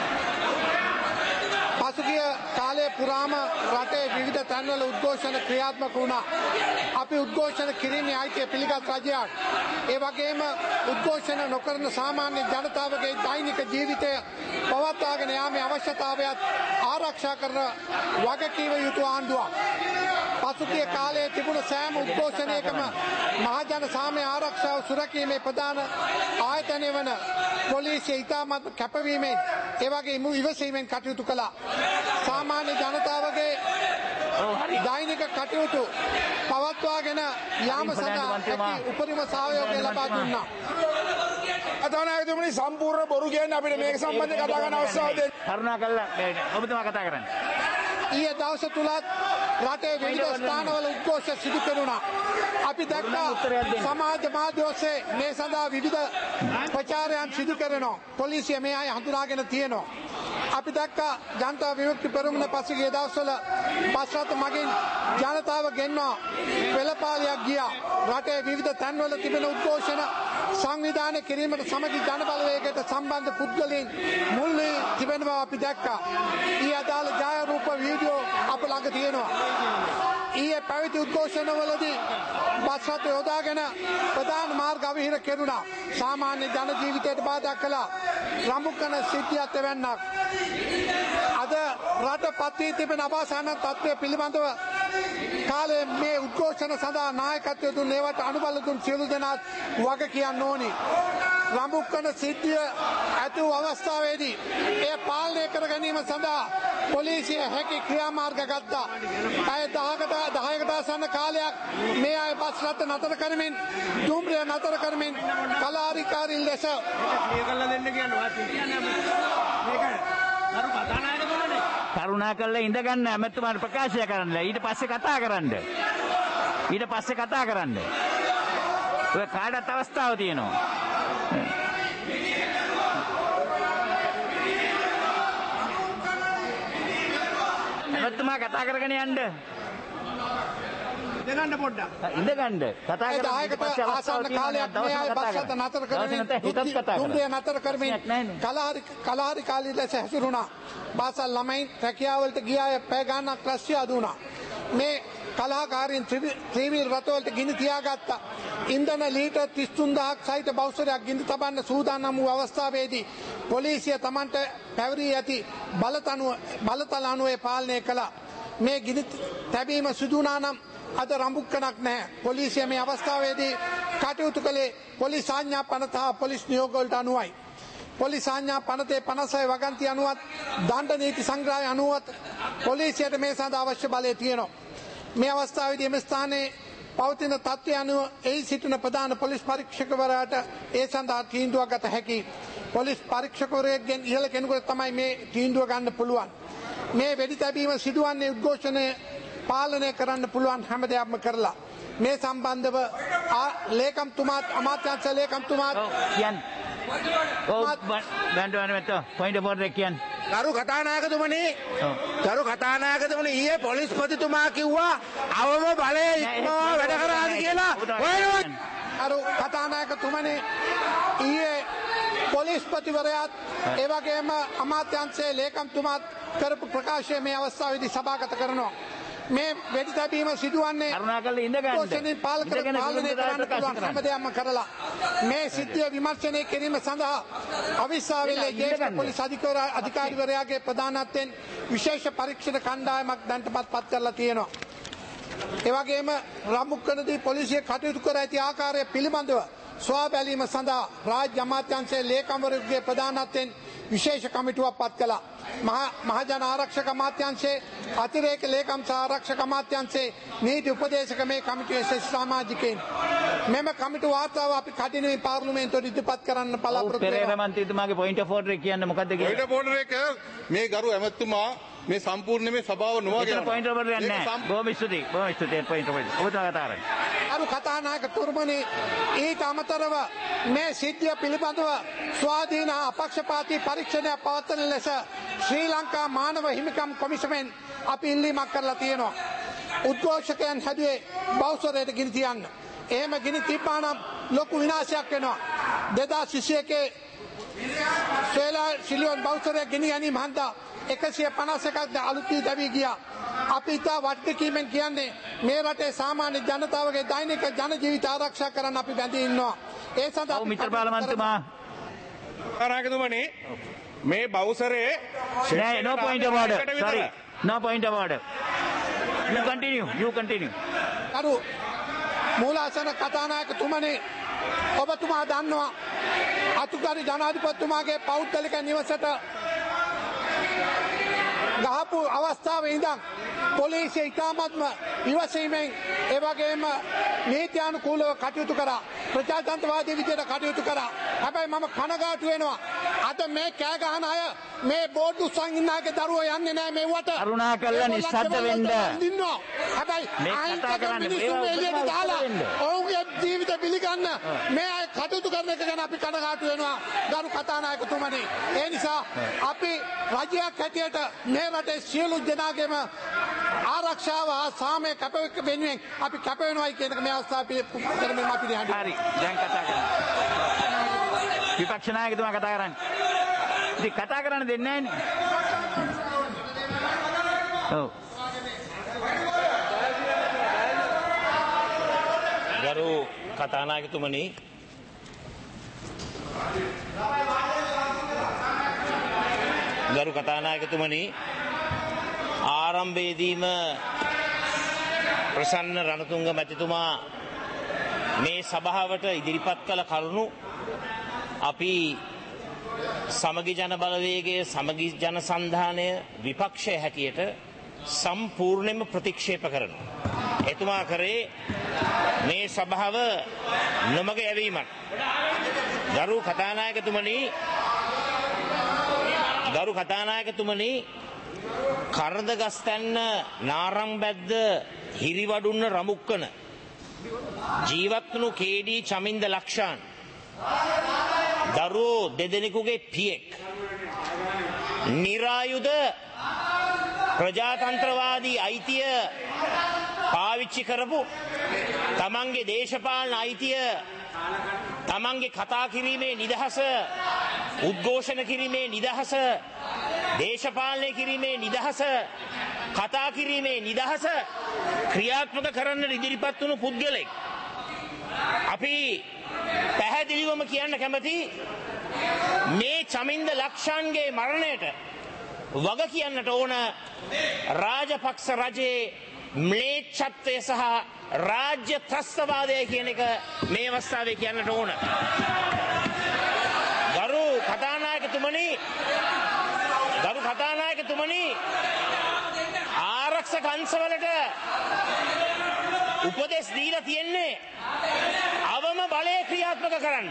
පසුගිය කාලයේ පුරාම රටේ විවිධ තැන්වල උද්ඝෝෂණ ක්‍රියාත්මක වුණා. අපි උද්ඝෝෂණ කිරීමේ අයිතිය පිළිගත් රජයක්. ඒ වගේම උද්ඝෝෂණ නොකරන සාමාන්‍ය ජනතාවගේ දෛනික ජීවිතය පවත්වාගෙන යාමේ අවශ්‍යතාවයත් ආරක්ෂා කරන වගකීම යුතු ආණ්ඩුවක්. පසුගිය කාලයේ තිබුණ සෑම උද්ඝෝෂණයකම මහජන සාමය ආරක්ෂාව සුරැකීමේ ප්‍රධාන ආයතනය වන පොලිසිය ඉතාමත් කැපවීමෙන් ඒ වගේ ඉවසීමෙන් කටයුතු කළා. සාමාන්‍ය ජනතාවගේ දෛනික කටයුතු පවත්වාගෙන යාම සඳහා ඇති උපරිම සහයෝගය ලබා දුන්නා. කතානායකතුමනි, සම්පූර්ණ බොරු කියන්නේ අපිට මේක සම්බන්ධව කතා කරන්න අවස්ථාව දෙන්න. කරුණාකරලා ඔබතුමා කතා කරන්න. ඊයේ දවස තුලත් රටේ විවිධ ස්ථානවල උද්ඝෝෂ සිදු කෙරුණා. අපි දැක්කා සමාජ මාධ්‍ය ඔස්සේ මේ සඳහා විවිධ ප්‍රචාරයන් සිදු කරනවා. පොලිසිය මේ අය හඳුනාගෙන තියෙනවා. අපි දැක්කා ජනතා විමුක්ති පෙරමුණ පසුගිය දවස්වල පස්රත් මගින් ජනතාව ගෙන්වා පෙළපාලියක් ගියා. රටේ විවිධ තැන්වල තිබෙන උද්ඝෝෂණ සංවිධානය කිරීමට සමගි ජන බලවේගයට සම්බන්ධ පුද්ගලයන් මුල් වී තිබෙන බව අපි දැක්කා. ඊ අදාළ ඡායාරූප වීඩියෝ අප ළඟ තියෙනවා. ඊයේ පැවති උද්ඝෝෂණවලදී බස් රථ යොදාගෙන ප්‍රධාන මාර්ග අවහිර කෙරුණා. සාමාන්‍ය ජන ජීවිතයට බාධා කළා. රඹුකන සිද්ධියත් එවන්නක්. අද රට පත් වී තිබෙන අවාසන තත්ත්වය පිළිබඳව කාලේ මේ උද්ඝෝෂණ සඳහා නායකත්වය දුන් ඒවට අනුබල දුන් සියලු දෙනාත් වග කියන්න ඕනි. රඹුකන සිද්ධිය ඇති වූ අවස්ථාවේදී එය පාලනය කර ගැනීම සඳහා පොලිසිය හැකි ක්‍රියාමාර්ග ගත්තා. අය දහකට දහයකට ආසන්න කාලයක් මේ අය බස් රථ නතර කරමින් දුම්රිය නතර කරමින් කලාරිකාරීන් ලෙස කරුණා කළා ඉඳගන්න ඇමතුමාට ප්‍රකාශය කරන්න. ඊට පස්සේ කතා කරන්න. ඊට පස්සේ කතා කරන්න. ඔය කාටත් අවස්ථාව තියෙනවා. ඇමතුමා කතා කරගෙන යන්න. ඉඳගන්න පොඩ්ඩක්. ඉඳගන්න. කතා කරලා ඊට පස්සේ ආසන්න කාලයක් මේ අය බස් රථ නතර කරමින් දුම්රිය නතර කරමින් කලාරි කලාරි කාලී ලෙස හැසිරුණා. පාසල් ළමයින් රැකියාවලට ගිය අය පැය ගාණක් රැස්සිය අදුණා. මේ කලාකාරීන් ත්‍රිවිල් රථවලට ගිනි තියාගත්තා. ඉන්ධන ලීටර් තිස් තුන් දහසක් සහිත බෞසරයක් ගිනි තබන්න සූදානම් වූ අවස්ථාවේදී පොලිසිය Tamanට පැවරී ඇති බලතනුව බලතල අනුවේ පාලනය කළා. මේ ගිනි තැබීම සිදු වුණා නම් අද රඹුක්කනක් නැහැ. පොලිසිය මේ අවස්ථාවේදී කටයුතු කළේ පොලිස් ආඥා පනත හා පොලිස් නියෝගවලට අනුවයි. පොලිස් ආඥා පනතේ පනසයි වගන්ති අනුවත් දණ්ඩ නීති සංග්‍රහය අනුවත් පොලිසියට මේ සඳහා අවශ්‍ය බලය තියෙනවා. මේ අවස්ථාවේදී එම ස්ථානයේ පවතින තත්ත්වය අනුව එහි සිටින ප්‍රධාන පොලිස් පරීක්ෂකවරයාට ඒ සඳහා තීන්දුවක් ගත හැකියි. පොලිස් පරීක්ෂකවරයෙක්ගෙන් ඉහළ කෙනෙකුට තමයි මේ තීන්දුව ගන්න පුළුවන්. මේ වෙඩි තැබීම සිදුවන්නේ උද්ඝෝෂණය පාලනය කරන්න පුළුවන් හැම දෙයක්ම කරලා. මේ සම්බන්ධව ලේකම්තුමාත් අමාත්‍යාංශ ලේකම්තුමාත් කියන්න. ඔව් බණ්ඩවන මෙත පොයින්ට් ඔෆ් ඔර්ඩර් කියන්න. ගරු කතානායකතුමනි ගරු කතානායකතුමනි ඊයේ පොලිස්පතිතුමා කිව්වා අවම බලය ඉක්මවා වැඩ කරාද කියලා. ගරු කතානායකතුමනි ඊයේ පොලිස්පතිවරයාත් ඒ වගේම අමාත්‍යාංශයේ ලේකම්තුමාත් කරපු ප්‍රකාශය මේ අවස්ථාවේදී සභාගත කරනවා. මේ වෙඩි තැබීම සිදුවන්නේ කරුණාකරලා ඉඳ ගන්න. පොලිසියෙන් පාලක පාලනය කරන්න පුළුවන් හැමදේම කරලා මේ සිද්ධිය විමර්ශනය කිරීම සඳහා අවිස්සාවේලේ ජ්‍යෙෂ්ඨ පොලිස් අධිකාරිවරයාගේ ප්‍රධානත්වයෙන් විශේෂ පරීක්ෂණ කණ්ඩායමක් දැන්ටපත් පත් කරලා තියෙනවා. ඒ වගේම රඹුක්කනදී පොලිසිය කටයුතු කර ඇති ආකාරය පිළිබඳව සොයා බැලීම සඳහා රාජ්‍ය අමාත්‍යාංශයේ ලේකම්වරයාගේ ප්‍රධානත්වයෙන් විශේෂ කමිටුවක් පත් කළා. මහජන ආරක්ෂක අමාත්‍යාංශයේ අතිරේක ලේකම් සහ ආරක්ෂක අමාත්‍යාංශයේ නීති උපදේශක මේ කමිටුවේ සමාජිකයින් මෙම කමිටු වාර්තාව අපි කඩිනුයි පාර්ලිමේන්තුවට ඉදිරිපත් කරන්න බලාපොරොත්තු වෙනවා. පෙරේරා මන්ත්‍රීතුමාගේ පොයින්ට් ඔෆ් ඔර්ඩර් කියන්නේ මොකද්ද කියලා? පොයින්ට් ඔෆ් ඔර්ඩර් එක මේ ගරු ඇමතුමා මේ සම්පූර්ණ මේ සභාව නොවගෙන පොයින්ට් ඔෆ් ඔර්ඩර් නැහැ. බොහොම ස්තුතියි. බොහොම ස්තුතියි පොයින්ට් ඔෆ් ඔර්ඩර්. ඔබතුමා කතා කරන්න. අරු කතානායකතුමනි ඊට අමතරව මේ සිද්ධිය පිළිබඳව ස්වාධීන අපක්ෂපාතී පරීක්ෂණයක් පවත්වන ලෙස ශ්‍රී ලංකා මානව හිමිකම් කොමිසමෙන් අපි ඉල්ලීමක් කරලා තියෙනවා. උද්ඝෝෂකයන් හැදුවේ බෞසරයට ගිනි තියන්න. එහෙම ගිනි තිබ්බා නම් ලොකු විනාශයක් වෙනවා. දෙදාස් විසි එකේ ශ්‍රේලා සිලියන් බෞසරය ගිනි ගැනීම හන්දා එකසිය පනස් එකක් අලුත් දැවී ගියා. අපි ඉතා වටපිටීමෙන් කියන්නේ මේ රටේ සාමාන්‍ය ජනතාවගේ දෛනික ජන ජීවිත ආරක්ෂා කරන්න අපි බැඳී ඉන්නවා. ඒ සඳහා මිත්‍ර පාර්ලිමේන්තුමා ආරාගතුමනි මේ බෞසරේ නෑ no point of order. Sorry. No point of order. You continue. You continue. අරු මූලාසන කතානායකතුමනි ඔබතුමා දන්නවා අතුගාරි ජනාධිපතිතුමාගේ පෞද්ගලික නිවසට ගහපු අවස්ථාවේ ඉඳන් පොලිසිය ඉතාමත්ම ඉවසීමෙන් ඒ වගේම නීත්‍යානුකූලව කටයුතු කරා. ප්‍රජාතන්ත්‍රවාදී විදියට කටයුතු කරා. හැබැයි මම කනගාටු වෙනවා අද මේ කෑ ගහන අය මේ බෝඩ් උස්සන් ඉන්නාගේ දරුවෝ යන්නේ නැහැ මෙවට. කරුණාකරලා නිස්සද්ද වෙන්න. හැබැයි මේ කතා කරන්නේ ඔවුන්ගේ ජීවිත පිළිගන්න මේ අය කටයුතු කරන එක ගැන අපි කනගාටු වෙනවා ගරු කතානායකතුමනි. ඒ නිසා අපි රජයක් හැටියට මේ රටේ සියලු දෙනාගේම ආරක්ෂාව හා සාමය කැපවීම වෙනුවෙන් අපි කැප වෙනවායි කියන එක මේ අවස්ථාවේ කරමින් අපි දිහා හරි දැන් කතා කරන්න. විපක්ෂ නායකතුමා කතා කරන්නේ. ඉතින් කතා කරන්න දෙන්නේ නැහැනේ. ඔව්. ගරු කතානායකතුමනි ගරු කතානායකතුමනි ආරම්භයේදීම ප්‍රසන්න රණතුංග මැතිතුමා මේ සභාවට ඉදිරිපත් කළ කරුණු අපි සමගි ජන බලවේගයේ සමගි ජන සන්ධානය විපක්ෂය හැටියට සම්පූර්ණයෙන්ම ප්‍රතික්ෂේප කරනවා. එතුමා කරේ මේ සභාව නොමග යැවීමක්. ගරු කතානායකතුමනි ගරු කතානායකතුමනි කරදගස්තැන්න නාරම්බැද්ද හිරිවඩුන්න රමුක්කන ජීවත්වුණු කේඩී චමින්ද ලක්ෂාන් දරුවෝ දෙදෙනෙකුගේ පියෙක් නිරායුධ ප්‍රජාතන්ත්‍රවාදී අයිතිය පාවිච්චි කරපු තමන්ගේ දේශපාලන අයිතිය තමන්ගේ කතා කිරීමේ නිදහස උද්ඝෝෂණ කිරීමේ නිදහස දේශපාලනය කිරීමේ නිදහස කතා කිරීමේ නිදහස ක්‍රියාත්මක කරන්න ඉදිරිපත් වුණු පුද්ගලෙක්. අපි පැහැදිලිවම කියන්න කැමති මේ චමින්ද ලක්ෂාන්ගේ මරණයට වග කියන්නට ඕන රාජපක්ෂ රජයේ ම්ලේච්ඡත්වය සහ රාජ්‍ය ත්‍රස්තවාදය කියන එක මේ අවස්ථාවේ කියන්නට ඕන. ගරු කතානායකතුමනි ගරු කතානායකතුමනි ආරක්ෂක අංශවලට උපදෙස් දීලා තියෙන්නේ අවම බලය ක්‍රියාත්මක කරන්න.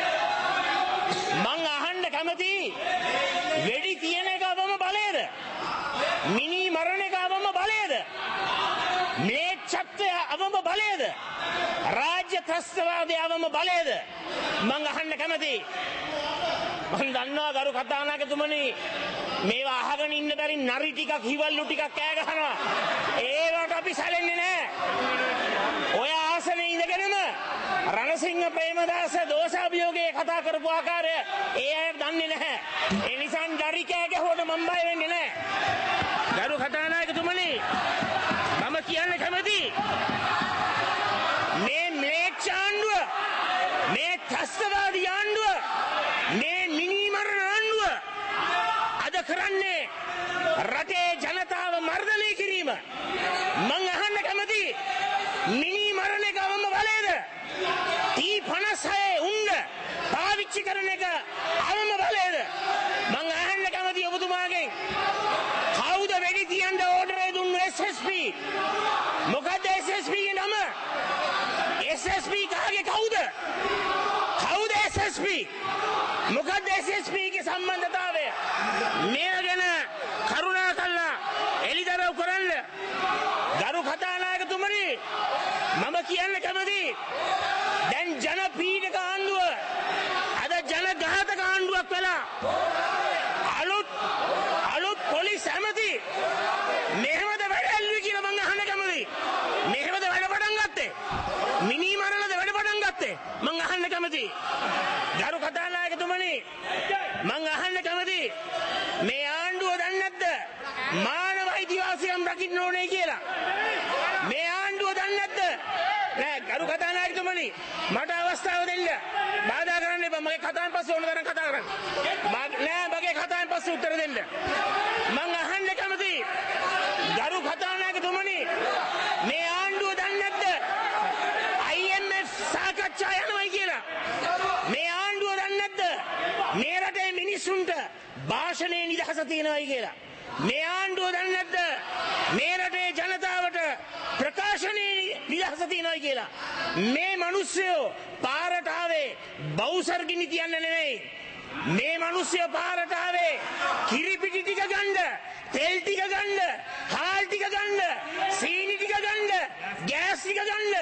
මං අහන්න කැමති වෙඩි තියෙන එක අවම බලයද? මිනි මරණ එක අවම බලයද? ම්ලේච්ඡත්වය අවම බලයද? රාජ්‍ය ත්‍රස්තවාදය අවම බලයද? මං අහන්න කැමති. මං දන්නවා ගරු කතානායකතුමනි මේවා අහගෙන ඉන්න බැරි නරි ටිකක් හිවල්ලු ටිකක් කෑ ගහනවා. ඒවට අපි සැලෙන්නේ නැහැ. ඔය ආසනේ ඉඳගෙනම රණසිංහ ප්‍රේමදාස දෝෂාභියෝගයේ කතා කරපු ආකාරය ඒ අය දන්නේ නැහැ. ඒ නිසා නරි කෑ ගැහුවට මම බය වෙන්නේ නැහැ. ගරු කතානායකතුමනි මම කියන්න කැමති මේ ම්ලේච්ඡ ආණ්ඩුව මේ ත්‍රස්තවාදී ආණ්ඩුව මේ මිනිමරණ ආණ්ඩුව අද කරන්නේ රටේ ජනතාව මර්ධනය කිරීම. මං අහන්න කැමති මිනි මරණ එක අවම බලයද? ටී පනස් හය උණ්ඩ පාවිච්චි කරන එක අවම බලයද? මං අහන්න කැමති ඔබතුමාගෙන් කවුද වෙඩි තියන්න ඕඩර් දුන්නු? S S P. මොකද එස් එස් පී ගේ නම? එස් එස් පී කාගේ කවුද? කවුද එස් එස් පී? මොකද එස් එස් පී ගේ සම්බන්ධතාවය? මේ ගැන කරුණා කළා එලිදරව් කරන්න. ගරු කතානායකතුමනි මම කියන්න කැමති දැන් ජන පීඩක ආණ්ඩුව අද ජන ඝාතක ආණ්ඩුවක් වෙලා අලුත් අලුත් පොලිස් ඇමති මෙහෙමද වැඩ ඇල්ලුවේ කියලා මං අහන්න කැමති. මෙහෙමද වැඩ පටන් ගත්තේ? මිනි මරණද වැඩ පටන් ගත්තේ? මං අහන්න කැමති. ගරු කතානායකතුමනි මං අහන්න කැමති මේ ආණ්ඩුව දන්නේ නැද්ද මානව අයිතිවාසිකම් රකින්න ඕනේ කියලා? මේ ආණ්ඩුව දන්නේ නැද්ද? නෑ ගරු කතානායකතුමනි මට අවස්ථාව දෙන්න. බාධා කරන්න එපා. මගේ කතාවෙන් පස්සේ ඕන තරම් කතා කරන්න. නෑ මගේ කතාවෙන් පස්සේ උත්තර දෙන්න. මං අහන්න කැමති ගරු කතානායකතුමනි මේ ආණ්ඩුව දන්නේ නැද්ද ආයි එම් එෆ් සාකච්ඡා යනවා කියලා? මේ ආණ්ඩුව දන්නේ නැද්ද මේ රටේ මිනිස්සුන්ට භාෂණයේ නිදහස තියෙනවායි කියලා? මේ ආණ්ඩුව දන්නේ නැද්ද මේ රටේ ජනතාවට ප්‍රකාශනයේ නිදහස තියෙනවායි කියලා? මේ මිනිස්සුયો පාරට ආවේ බවුසර් ගිනි තියන්න නෙවෙයි. මේ මිනිස්සුયો පාරට ආවේ කිරිපිටි ටික ගන්න, තෙල් ටික ගන්න, හාල් ටික ගන්න, සීනි ටික ගන්න, ගෑස් ටික ගන්න.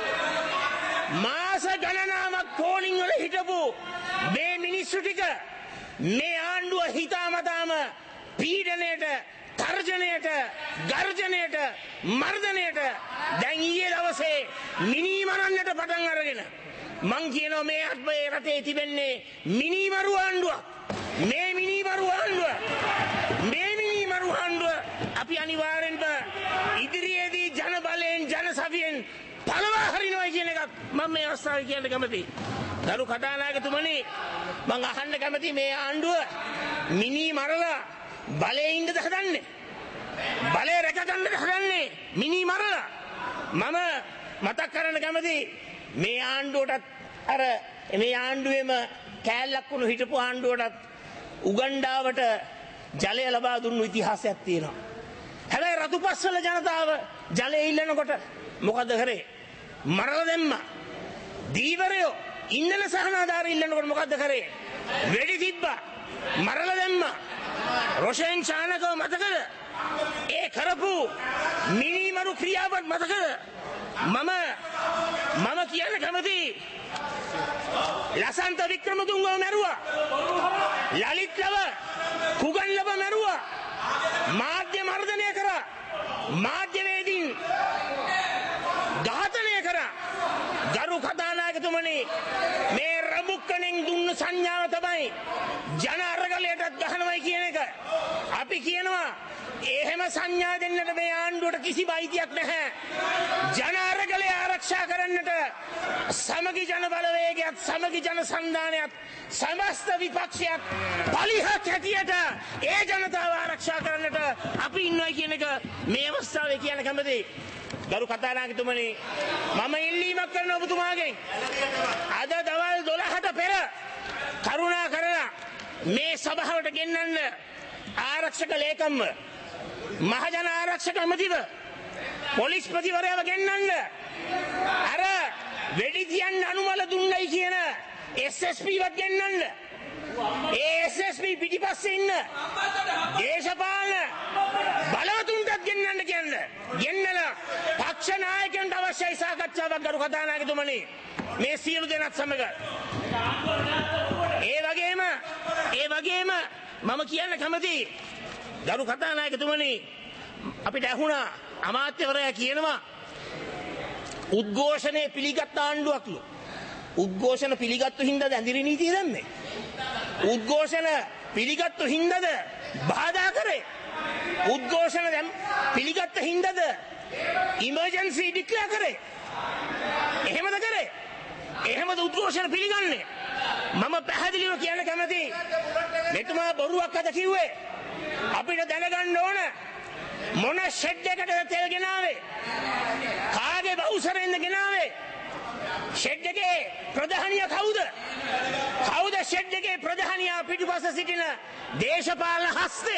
මාස ගණනාවක් පෝලිං වල හිටපු මේ මිනිස්සු ටික මේ ආණ්ඩුව හිතාමතාම පීඩනයට, තර්ජනයට, ගර්ජනයට, මර්ධනයට දැන් ඊයේ දවසේ මිනි මරන්නට පටන් අරගෙන මං කියනවා මේ අපේ රටේ තිබෙන්නේ මිනිමරු ආණ්ඩුවක්. මේ මිනිමරු ආණ්ඩුව මේ මිනිමරු ආණ්ඩුව අපි අනිවාර්යෙන්ම ඉදිරියේදී ජන බලයෙන් ජන සවියෙන් පළවා හරිනවා කියන එකක් මම අවස්ථාවේ කියන්න කැමතියි. ගරු කතානායකතුමනි මං අහන්න කැමති මේ ආණ්ඩුව මිනි මරලා බලේ ඉන්නද හදන්නේ? බලේ රැක ගන්නද හදන්නේ? මිනි මරලා. මම මතක් කරන්න කැමති මේ ආණ්ඩුවටත් අර මේ ආණ්ඩුවේම කෑල්ලක් වුණු හිටපු ආණ්ඩුවටත් උගණ්ඩාවට ජලය ලබා දුන්නු ඉතිහාසයක් තියෙනවා. හැබැයි රතුපස්වල ජනතාව ජලය ඉල්ලනකොට මොකද කරේ? මරලා දැම්මා. දීවරයෝ ඉන්ධන සහනාධාර ඉල්ලනකොට මොකද්ද කරේ? වෙඩි තිබ්බා. මරලා දැම්මා. රොෂෙන් චානකව මතකද? ඒ කරපු මිනිමරු ක්‍රියාවත් මතකද? මම මම කියන්න කැමති ලසන්ත වික්‍රමතුංගව මැරුවා. ලලිත්ලව කුගන්ලව මැරුවා. මාධ්‍ය මර්ධනය කරා. මාධ්‍යවේදීන් ඝාතනය කරා. ගරු කතානායකතුමනි මේ රඹුක්කණෙන් දුන්න සංඥාව තමයි ජන අරගලයටත් ගහනවයි කියන එක. අපි කියනවා එහෙම සංඥා දෙන්නට මේ ආණ්ඩුවට කිසි බයිතියක් නැහැ. ජන අරගලය ආරක්ෂා කරන්නට සමගි ජන බලවේගයත් සමගි ජන සන්ධානයත් සමස්ත විපක්ෂයත් පලිහක් හැටියට ඒ ජනතාව ආරක්ෂා කරන්නට අපි ඉන්නවයි කියන එක මේ අවස්ථාවේ කියන්න කැමතියි. ගරු කතානායකතුමනි මම ඉල්ලීමක් කරන ඔබතුමාගෙන් අද දවල් දොළහට පෙර කරුණා කරලා මේ සභාවට ගෙන්නන්න ආරක්ෂක ලේකම්ව මහජන ආරක්ෂක ඇමතිව පොලිස්පතිවරයාව ගෙන්නන්න අර වෙඩි තියන්න අනුමල දුන්නයි කියන එස් එස් පී වත් ගෙන්නන්න. ඒ එස් එස් පී පිටිපස්සේ ඉන්න දේශපාලන බලවතුන්ටත් ගෙන්නන්න කියන්න. ගෙන්නලා පක්ෂ නායකයන්ට අවශ්‍යයි සාකච්ඡාවක් ගරු කතානායකතුමනි මේ සියලු දෙනාත් සමග. ඒ වගේම ඒ වගේම මම කියන්න කැමතියි ගරු කතානායකතුමනි අපිට ඇහුණා අමාත්‍යවරයා කියනවා උද්ඝෝෂණය පිළිගත් ආණ්ඩුවක්ලු. උද්ඝෝෂණ පිළිගත්තු හින්දාද ඇඳිරි නීතිය දැම්මේ? උද්ඝෝෂණ පිළිගත්තු හින්දාද බාධා කරේ? උද්ඝෝෂණ දැම් පිළිගත්ත හින්දාද ඉමර්ජන්සි ඩික්ලෙයාර් කරේ? එහෙමද කරේ? එහෙමද උද්ඝෝෂණ පිළිගන්නේ? මම පැහැදිලිව කියන්න කැමතියි මෙතුමා බොරුවක් අද කිව්වේ. අපිට දැනගන්න ඕන මොන ෂෙඩ් එකටද තෙල් ගෙනාවේ? කාගේ බවුසරෙන්ද ගෙනාවේ? ෂෙඩ් එකේ ප්‍රධානියා කවුද? කවුද ෂෙඩ් එකේ ප්‍රධානියා පිටුපස සිටින දේශපාලන හස්තය?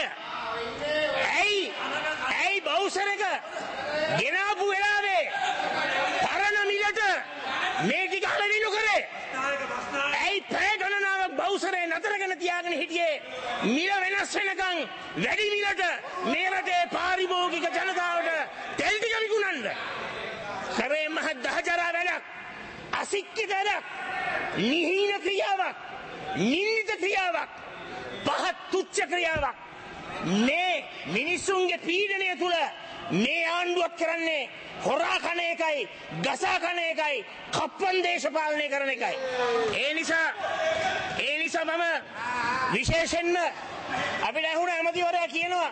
ඇයි ඇයි බවුසර එක ගෙනාපු වෙලාවේ පරණ මිලට මේ ටික අලවිලු කරේ? ඇයි පැය ගණනාවක් බවුසරේ නතරගෙන තියාගෙන හිටියේ මිල වෙනස් වෙනකන් වැඩි මිලට මේ රටේ පාරිභෝගික ජනතාවට තෙල් ටික විකුණන්න? කරේ මහ දහජරා වැඩක්, අසික්කිත වැඩක්, නිහීන ක්‍රියාවක්, නින්දිත ක්‍රියාවක්, පහත් තුච්ච ක්‍රියාවක්. මේ මිනිසුන්ගේ පීඩනය තුල මේ ආණ්ඩුවක් කරන්නේ හොරා කන එකයි, ගසා කන එකයි, කප්පන් දේශපාලනය කරන එකයි. ඒ නිසා ඒ නිසා මම විශේෂයෙන්ම අපිට ඇහුණ ඇමතිවරයා කියනවා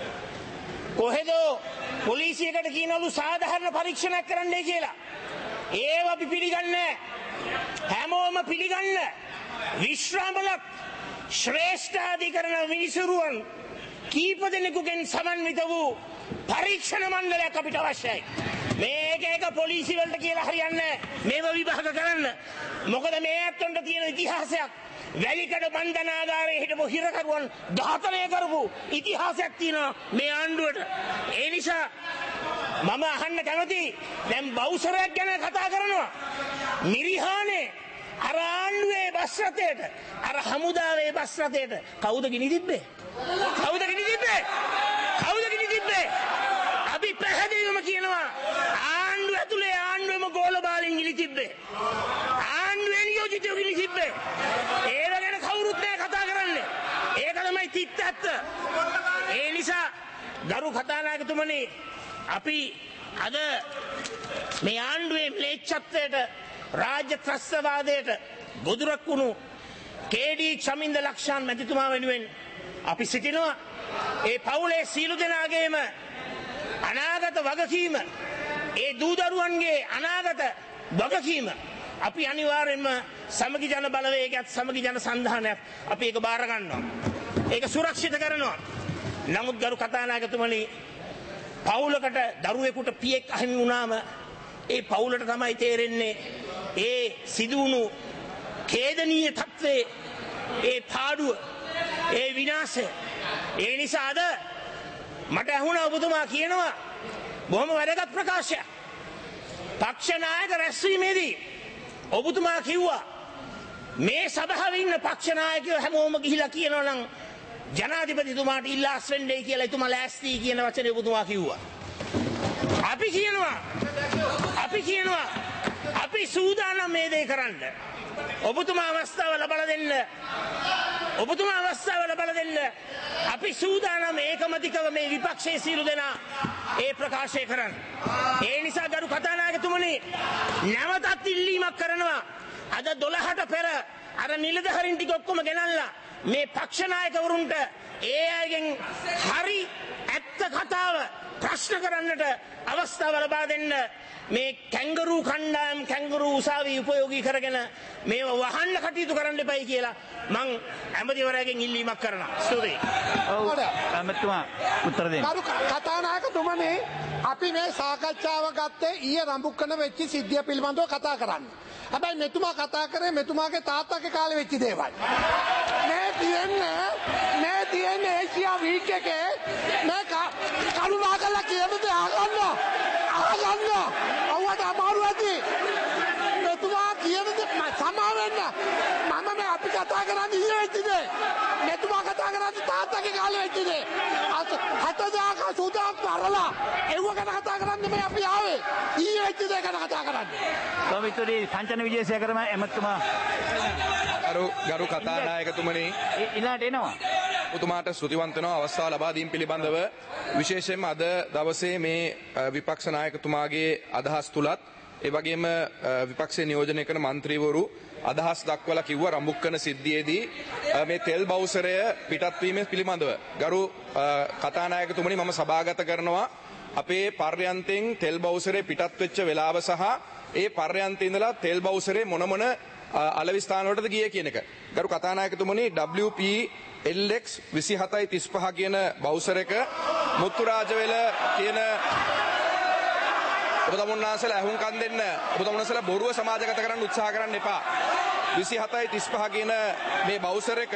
කොහෙදෝ පොලිසියකට කියනලු සාධාරණ පරීක්ෂණයක් කරන්නයි කියලා. ඒව අපි පිළිගන්නේ හැමෝම පිළිගන්න විශ්‍රාමලක් ශ්‍රේෂ්ඨාධිකරණ විනිසුරුවන් කීප දෙනෙකුගෙන් සමන්විත වූ පරීක්ෂණ මණ්ඩලයක් අපිට අවශ්‍යයි. මේක එක පොලිසි වලට කියලා හරියන්නේ මේව විභාග කරන්න. මොකද මේ අත්ොන්ට තියෙන ඉතිහාසයක් වැලිකඩ බන්ධනාගාරයේ හිටපු හිරකරුවන් ඝාතනය කරපු ඉතිහාසයක් තියෙනවා මේ ආණ්ඩුවට. ඒ නිසා මම අහන්න කැමති දැන් බවුසරයක් ගැන කතා කරනවා. මිරිහානේ අර ආණ්ඩුවේ බස් රථයට අර හමුදාවේ බස් රථයට කවුද ගිනි තිබ්බේ? කවුද ගිනි තිබ්බේ? කවුද ගිනි තිබ්බේ? අපි පැහැදිලිවම කියනවා ආණ්ඩුව ඇතුලේ ආණ්ඩුවේම ගෝල බාලින් ගිනි තිබ්බේ. ආණ්ඩුවේ නියෝජිතයෝ ගිනි තිබ්බේ. ඒව ගැන කවුරුත් නෑ කතා කරන්නේ. ඒක තමයි තිත්ත ඇත්ත. ඒ නිසා ගරු කතානායකතුමනි අපි අද මේ ආණ්ඩුවේ ම්ලේච්ඡත්වයට රාජ්‍ය ත්‍රස්තවාදයට ගොදුරක් වුණු කේ.ඩී. චමින්ද ලක්ෂාන් මැතිතුමා වෙනුවෙන් අපි සිටිනවා. ඒ පවුලේ සීලු දෙනාගේම අනාගත වගකීම, ඒ දූ දරුවන්ගේ අනාගත වගකීම අපි අනිවාර්යෙන්ම සමගි ජන බලවේගයත් සමගි ජන සන්ධානයක් අපි ඒක බාර ගන්නවා. ඒක සුරක්ෂිත කරනවා. නමුත් ගරු කතානායකතුමනි පවුලකට දරුවෙකුට පියෙක් අහිමි වුණාම ඒ පවුලට තමයි තේරෙන්නේ ඒ සිදුවුණු ඛේදනීය තත්ත්වයේ ඒ පාඩුව ඒ විනාශය. ඒ නිසාද මට ඇහුණා ඔබතුමා කියනවා බොහොම වැදගත් ප්‍රකාශයක්. පක්ෂ නායක රැස්වීමේදී ඔබතුමා කිව්වා මේ සභාවේ ඉන්න පක්ෂ නායකයෝ හැමෝම ගිහිලා කියනවා නම් ජනාධිපතිතුමාට ඉල්ලාස් වෙන්නයි කියලා එතුමා ලෑස්ති කියන වචනේ ඔබතුමා කිව්වා. අපි කියනවා අපි කියනවා අපි සූදානම් මේ දේ කරන්න. ඔබතුමා අවස්ථාව ලබා දෙන්න. ඔබතුමා අවස්ථාව ලබා දෙන්න. අපි සූදානම් ඒකමතිකව මේ විපක්ෂයේ සියලු දෙනා ඒ ප්‍රකාශය කරන්න. ඒ නිසා ගරු කතානායකතුමනි නැවතත් ඉල්ලීමක් කරනවා. අද දොළහට පෙර අර නිලධාරීන් ටික ඔක්කොම ගෙනල්ලා මේ පක්ෂ නායකවරුන්ට ඒ අයගෙන් හරි ඇත්ත කතාව ප්‍රශ්න කරන්නට අවස්ථාව ලබා දෙන්න. මේ කැංගරූ කණ්ඩායම් කැංගරූ උසාවි උපයෝගී කරගෙන මේව වහන්න කටයුතු කරන්න එපයි කියලා මං ඇමතිවරයාගෙන් ඉල්ලීමක් කරනවා. ස්තුතියි. ඔව් ඇමතුමා උත්තර දෙන්න. කරු කතානායකතුමනි අපි මේ සාකච්ඡාව ගත්තේ ඊයේ රඹුක්කන වෙච්ච සිද්ධිය පිළිබඳව කතා කරන්න. හැබැයි මෙතුමා කතා කරේ මෙතුමාගේ තාත්තගේ කාලේ වෙච්ච දේවල්. මේ තියෙන්නේ මේ තියෙන්නේ ඒෂියා වීක් එකේ මේ කරුණාකරලා කියන දේ අහගන්න. අහගන්න. අවුවට අමාරු ඇති. මෙතුමා කියන දේ සමා වෙන්න. මම මේ අපි කතා කරන්නේ ඊයේ වෙච්ච දේ. මෙතුමා කතා කරන්නේ තාත්තගේ කාලේ වෙච්ච දේ. හතදාක සුදාක් කරලා ඒව ගැන කතා කරන්නේ මේ අපි ආවේ. ඊයේ වෙච්ච දේ ගැන කතා කරන්නේ. ස්වාමීතුමනි සංචන විජේසේකර එමතුමා ගරු ගරු කතානායකතුමනි ඊළාට එනවා. ඔබතුමාට ස්තුතිවන්ත වෙනවා අවස්ථාව ලබා දීම පිළිබඳව. විශේෂයෙන්ම අද දවසේ මේ විපක්ෂ නායකතුමාගේ අදහස් තුලත් ඒ වගේම විපක්ෂයේ නියෝජනය කරන മന്ത്രിවරු අදහස් දක්වලා කිව්වා රඹුක්කන සිද්ධියේදී මේ තෙල් බවුසරය පිටත් වීම පිළිබඳව. ගරු කතානායකතුමනි මම සභාගත කරනවා අපේ පර්යන්තෙන් තෙල් බවුසරේ පිටත් වෙච්ච වෙලාව සහ ඒ පර්යන්තේ ඉඳලා තෙල් බවුසරේ මොන මොන අලෙවි ස්ථාන වලටද ගියේ කියන එක. ගරු කතානායකතුමනි W P L X විසිහතයි තිස්පහ කියන බවුසරයක මුත්තුරාජවෙල කියන ඔබ තමුන්නාසලා ඇහුම්කන් දෙන්න ඔබ තමුන්නාසලා බොරුව සමාජගත කරන්න උත්සාහ කරන්න එපා. විසිහතයි තිස්පහ කියන මේ බවුසරයක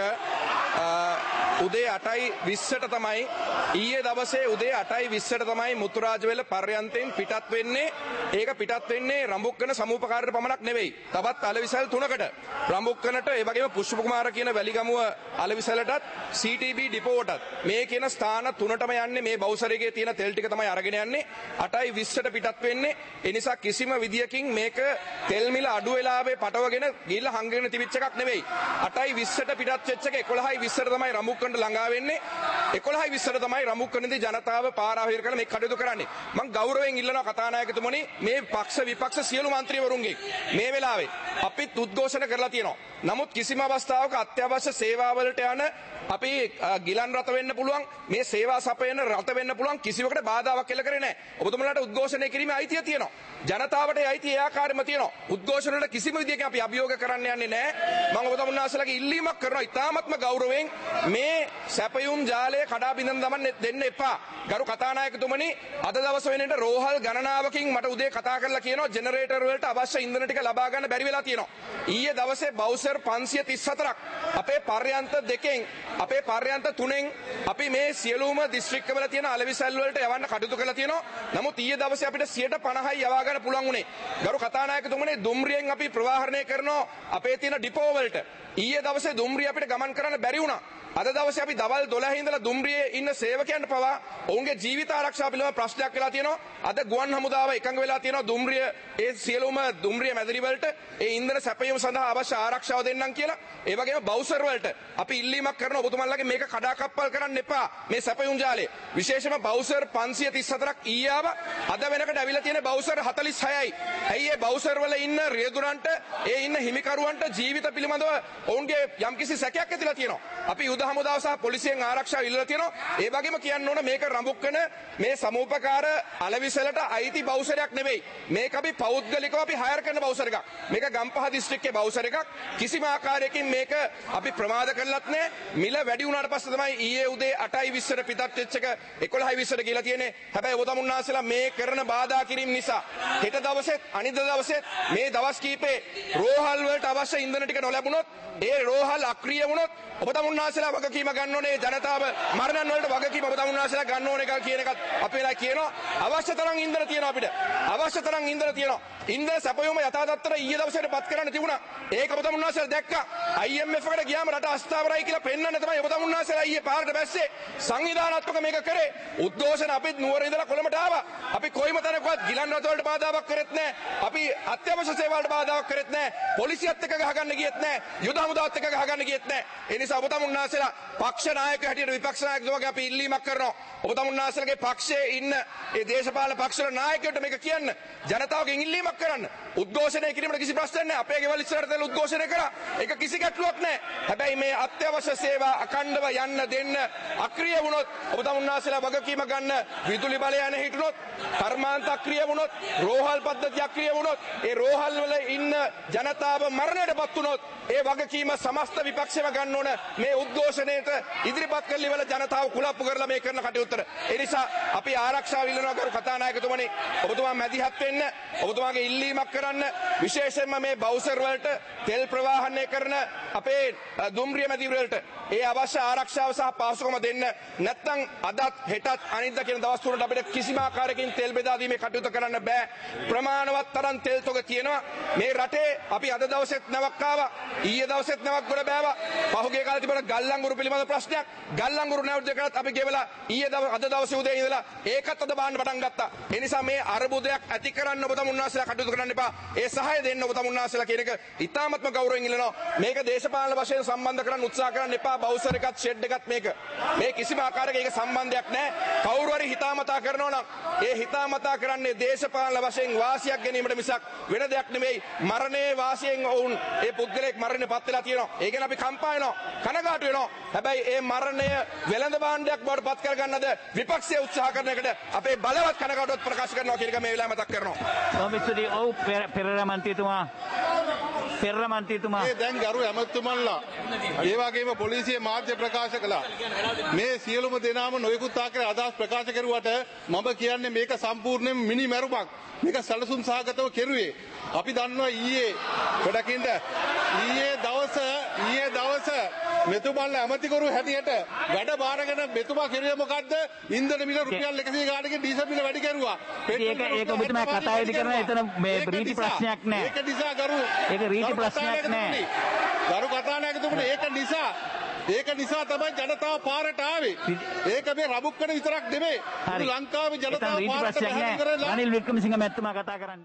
උදේ අටයි විස්සට තමයි ඊයේ දවසේ උදේ අටයි විස්සට තමයි මුතුරාජවෙල පර්යන්තෙන් පිටත් වෙන්නේ. ඒක පිටත් වෙන්නේ රඹුක්කන සමූපකාරයට පමණක් නෙවෙයි. තවත් අලවිසල් තුනකට රඹුක්කනට ඒ වගේම පුෂ්ප කුමාර කියන වැලිගමුව අලවිසලටත් C T B ඩිපෝටත් මේ කියන ස්ථාන තුනටම යන්නේ මේ බවුසරයේ තියෙන තෙල් ටික තමයි අරගෙන යන්නේ. අටයි විස්සට පිටත් වෙන්නේ. ඒ නිසා කිසිම විදියකින් මේක තෙල් මිල අඩු වෙලාවේ පටවගෙන ගිහිල්ලා හංගගෙන තිබිච්ච එකක් නෙවෙයි. අටයි විස්සට පිටත් වෙච්ච එක එකොළහයි විස්සට තමයි රඹුක්කනට ළඟා වෙන්නේ. එකොළහයි විස්සට තමයි රඹුක්කනේදී ජනතාව පාර ආහිර කරලා මේ කටයුතු කරන්නේ. මම ගෞරවයෙන් ඉල්ලනවා කතානායකතුමනි මේ පක්ෂ විපක්ෂ සියලු മന്ത്രിවරුන්ගේ මේ වෙලාවේ අපිත් උද්ඝෝෂණ කරලා තියෙනවා. නමුත් කිසිම අවස්ථාවක අත්‍යවශ්‍ය සේවාවලට යන අපි ගිලන් රට වෙන්න පුළුවන් මේ සේවා සපයන රට වෙන්න පුළුවන් කිසිවකට බාධාවක් එල්ල කරේ නැහැ. ඔබතුමලාට උද්ඝෝෂණය කිරීමේ අයිතිය තියෙනවා. ජනතාවට ඒ අයිතිය ඒ ආකාරයෙන්ම තියෙනවා. උද්ඝෝෂණ වලට කිසිම විදියකින් අපි අභියෝග කරන්න යන්නේ නැහැ. මම ඔබතුමලාසලගේ ඉල්ලීමක් කරනවා ඉතාමත්ම ගෞරවයෙන් මේ සැපයුම් ජාලය කඩා බිඳන් දමන්න දෙන්න එපා. ගරු කතානායකතුමනි අද දවස් වෙනකොට රෝහල් ගණනාවකින් මට උදේ කතා කරලා කියනවා ජෙනරේටර් වලට අවශ්‍ය ඉන්ධන ටික ලබා ගන්න බැරි වෙලා තියෙනවා. ඊයේ දවසේ බවුසර් පන්සිය තිස් හතරක් අපේ පර්යන්ත දෙකෙන් අපේ පර්යන්ත තුනෙන් අපි මේ සියලුම දිස්ත්‍රික්කවල තියෙන අලවිසල් වලට යවන්න කටයුතු කරලා තියෙනවා. නමුත් ඊයේ දවසේ අපිට සියයට පනහයි යවා ගන්න පුළුවන් වුණේ. ගරු කතානායකතුමනි දුම්රියෙන් අපි ප්‍රවාහනය කරනවා අපේ තියෙන ඩිපෝ වලට. ඊයේ දවසේ දුම්රිය අපිට ගමන් කරන්න බැරි වුණා. අද දවසේ අපි දවල් දොළහේ ඉඳලා දුම්රියේ ඉන්න සේවකයන්ට පවා ඔවුන්ගේ ජීවිත ආරක්ෂාව පිළිබඳ ප්‍රශ්නයක් වෙලා තියෙනවා. අද ගුවන් හමුදාව එකඟ වෙලා තියෙනවා දුම්රිය ඒ සියලුම දුම්රිය මැදිරි වලට ඒ ඉන්ධන සැපයීම සඳහා අවශ්‍ය ආරක්ෂාව දෙන්නම් කියලා. ඒ වගේම බවුසර් වලට අපි ඉල්ලීමක් කරන ඔබතුමන්ලාගේ මේක කඩාකප්පල් කරන්න එපා. මේ සැපයුම් ජාලය විශේෂයෙන්ම බවුසර් පන්සිය තිස් හතරක් ඊයේ ආව. අද වෙනකට ඇවිල්ලා තියෙන බවුසර් හතලිස් හයයි. ඇයි මේ බවුසර් වල ඉන්න රියදුරන්ට ඒ ඉන්න හිමිකරුවන්ට ජීවිත පිළිබඳව ඔවුන්ගේ යම්කිසි සැකයක් ඇතිලා තියෙනවා. අපි යුද හමුදාව සහ පොලිසියෙන් ආරක්ෂාව ඉල්ලලා තියෙනවා. ඒ වගේම කියන්න ඕන මේක රඹුක්කන මේ සමූපකාර අලවිසලට අයිති බවුසරයක් නෙවෙයි. මේක අපි පෞද්ගලිකව අපි හයර් කරන බවුසර එකක්. මේක ගම්පහ දිස්ත්‍රික්කයේ බවුසර එකක්. කිසිම ආකාරයකින් මේක අපි ප්‍රමාද කරලත් නැහැ. මිල වැඩි වුණාට පස්සේ තමයි ඊයේ උදේ අටයි විස්සට පිටත් වෙච්ච එක එකොළහයි විස්සට කියලා තියෙන්නේ. හැබැයි ඔබ තමුන්නාසලා මේ කරන බාධා කිරීම නිසා හෙට දවසෙත් අනිද්දා දවසෙත් මේ දවස් කීපේ රෝහල් වලට අවශ්‍ය ඉන්ධන ටික නොලැබුණොත් ඒ රෝහල් අක්‍රිය වුණොත් ඔබ තමුන්නාසලා වගකීම ගන්න ඕනේ. ජනතාව මරණයන් වලට වගකීම ඔබ තමුන්නාසලා ගන්න ඕනේ කියන එකත් අපි වෙලා කියනවා. අවශ්‍ය තරම් ඉන්ධන තියෙනවා අපිට. අවශ්‍ය තරම් ඉන්ධන තියෙනවා. ඉන්ධන සැපයුම යථා තත්ත්වයට ඊයේ දවසේට පත් කරන්න තිබුණා. ඒක ඔබ තමුන්නාසලා දැක්කා. I M F එකට ගියාම රට අස්ථාවරයි කියලා පෙන්වන්න තමයි ඔබ තමුන්නාසලා ඊයේ පාරට බැස්සේ. සංවිධානාත්මක මේක කරේ. උද්ඝෝෂණ අපිත් නුවර ඉඳලා කොළඹට ආවා. අපි කොයිම තැනකවත් ගිලන් රට වලට බාධාවක් කරෙත් නැහැ. අපි අත්‍යවශ්‍ය සේවාවලට බාධාවක් කරෙත් නැහැ. පොලිසියත් එක්ක ගහගන්න ගියෙත් නැහැ. යුද හමුදාවත් එක්ක ගහගන්න ගියෙත් නැහැ. ඒ නිසා ඔබ තමුන්නාසලා පක්ෂ නායක හැටියට විපක්ෂ නායකතුමාගේ අපි ඉල්ලීමක් කරනවා. ඔබ තමුන්නාසලාගේ පක්ෂයේ ඉන්න ඒ දේශපාලන පක්ෂවල නායකයන්ට මේක කියන්න. ජනතාවගෙන් ඉල්ලීමක් කරන්න. උද්ඝෝෂණය කිරීමට කිසි ප්‍රශ්නයක් නැහැ. අපේ ගෙවල් ඉස්සරහට දාලා උද්ඝෝෂණය කරා. ඒක කිසි ගැටලුවක් නැහැ. හැබැයි මේ අත්‍යවශ්‍ය සේවා අඛණ්ඩව යන්න දෙන්න අක්‍රිය වුණොත් ඔබ තමුන්නාසලා වගකීම ගන්න. විදුලි බලය යන හිටුනොත්, කර්මාන්ත අක්‍රිය වුණොත්, රෝහල් පද්ධතිය අක්‍රිය වුණොත්, ඒ රෝහල් වල ඉන්න ජනතාව මරණයටපත් වුණොත් ඒ වගකීම සමස්ත විපක්ෂයම ගන්න ඕන. මේ උද්ඝෝෂණයට ඉදිරිපත් කළ ඉවල ජනතාව කුලප්පු කරලා මේ කරන කටයුත්තට. ඒ නිසා අපි ආරක්ෂාව ඉල්ලනවා ගරු කතානායකතුමනි. ඔබතුමා මැදිහත් වෙන්න. ඔබතුමාගේ ඉල්ලීමක් කරන්න. විශේෂයෙන්ම මේ බවුසර් වලට තෙල් ප්‍රවාහනය කරන අපේ දුම්රිය මැදිවුර වලට ඒ අවශ්‍ය ආරක්ෂාව සහ පහසුකම දෙන්න. නැත්නම් අදත් හෙටත් අනිද්දා කියන දවස් තුනට අපිට කිසිම ආකාරයකින් තෙල් බෙදා දීමේ කටයුතු කරන්න බෑ. ප්‍රමාණවත් තරම් තෙල් තොග තියෙනවා. මේ රටේ අපි අද දවසෙත් නැවක් ආවා. ඊයේ දවසෙත් නැවක් ගොඩ බෑවා. පහුගිය කාලේ තිබුණ ගල්ලංගුරු පිළිබඳ ප්‍රශ්නයක්. ගල්ලංගුරු නැවුම් දෙකත් අපි ගෙවලා ඊයේ දවස් අද දවසේ උදේ ඉඳලා ඒකත් අද බාන්න පටන් ගත්තා. ඒ නිසා මේ අරබුදයක් ඇති කරන්න ඔබ තමුන්නාසලා කටයුතු කරන්න එපා. ඒ සහාය දෙන්න ඔබ තමුන්නාසලා කියන එක ඉතාමත්ම ගෞරවයෙන් ඉල්ලනවා. මේක දේශපාලන වශයෙන් සම්බන්ධ කරන්න උත්සාහ කරන්න එපා. බවුසර් එකත් ෂෙඩ් එකත් මේක. මේ කිසිම ආකාරයක ඒක සම්බන්ධයක් නැහැ. කවුරු හරි හිතාමතා කරනවා නම් ඒ හිතාමතා කරන්නේ දේශපාලන වශයෙන් වාසියක් ගැනීමට මිසක් වෙන දෙයක් නෙමෙයි. මරණයේ වාසියෙන් වුන් ඒ පුද්ගලයෙක් මරණයටපත් වෙලා තියෙනවා. ඒ ගැන අපි කම්පා වෙනවා. කනගාටු වෙනවා. හැබැයි ඒ මරණය වෙළඳ භාණ්ඩයක් බවට පත් කරගන්නද විපක්ෂයේ උත්සාහ කරන එකට අපේ බලවත් කනගාටුවත් ප්‍රකාශ කරනවා කියන එක මේ වෙලාවේ මතක් කරනවා. කොමිස්තුරි ඔව් පෙරේරා මන්ත්‍රීතුමා පෙරේරා මන්ත්‍රීතුමා මේ දැන් ගරු ඇමතුමන්ලා ඒ වගේම පොලිසිය මාධ්‍ය ප්‍රකාශ කළා. මේ සියලුම දෙනාම නොයෙකුත් ආකාරයේ අදහස් ප්‍රකාශ කරුවට මම කියන්නේ මේක සම්පූර්ණයෙන් මිනි මැරුමක්. මේක සැලසුම් සහගතව කෙරුවේ. අපි දන්නවා ඊයේ ගොඩකින්ද ඊයේ දවස ඊයේ දවස මෙතුමන්ලා ඇමතිකරු හැටියට වැඩ බාරගෙන මෙතුමා කෙරුවේ මොකද්ද? ඉන්ධන මිල රුපියල් එකසිය ගානකින් ඩීසල් මිල වැඩි කරුවා. ඒක ඒක ඔබතුමා කතා වෙදි කරන එතන මේ රීති ප්‍රශ්නයක් නෑ. ඒක නිසා ගරු ඒක රීති ප්‍රශ්නයක් නෑ. ගරු කතානායකතුමනි ඒක නිසා ඒක නිසා තමයි ජනතාව පාරට ආවේ. ඒක මේ රඹුක්කන විතරක් නෙමෙයි. ලංකාවේ ජනතාව පාරට පැහැදිලි කරලා අනිල් වික්‍රමසිංහ මැතිතුමා කතා කරන්නේ.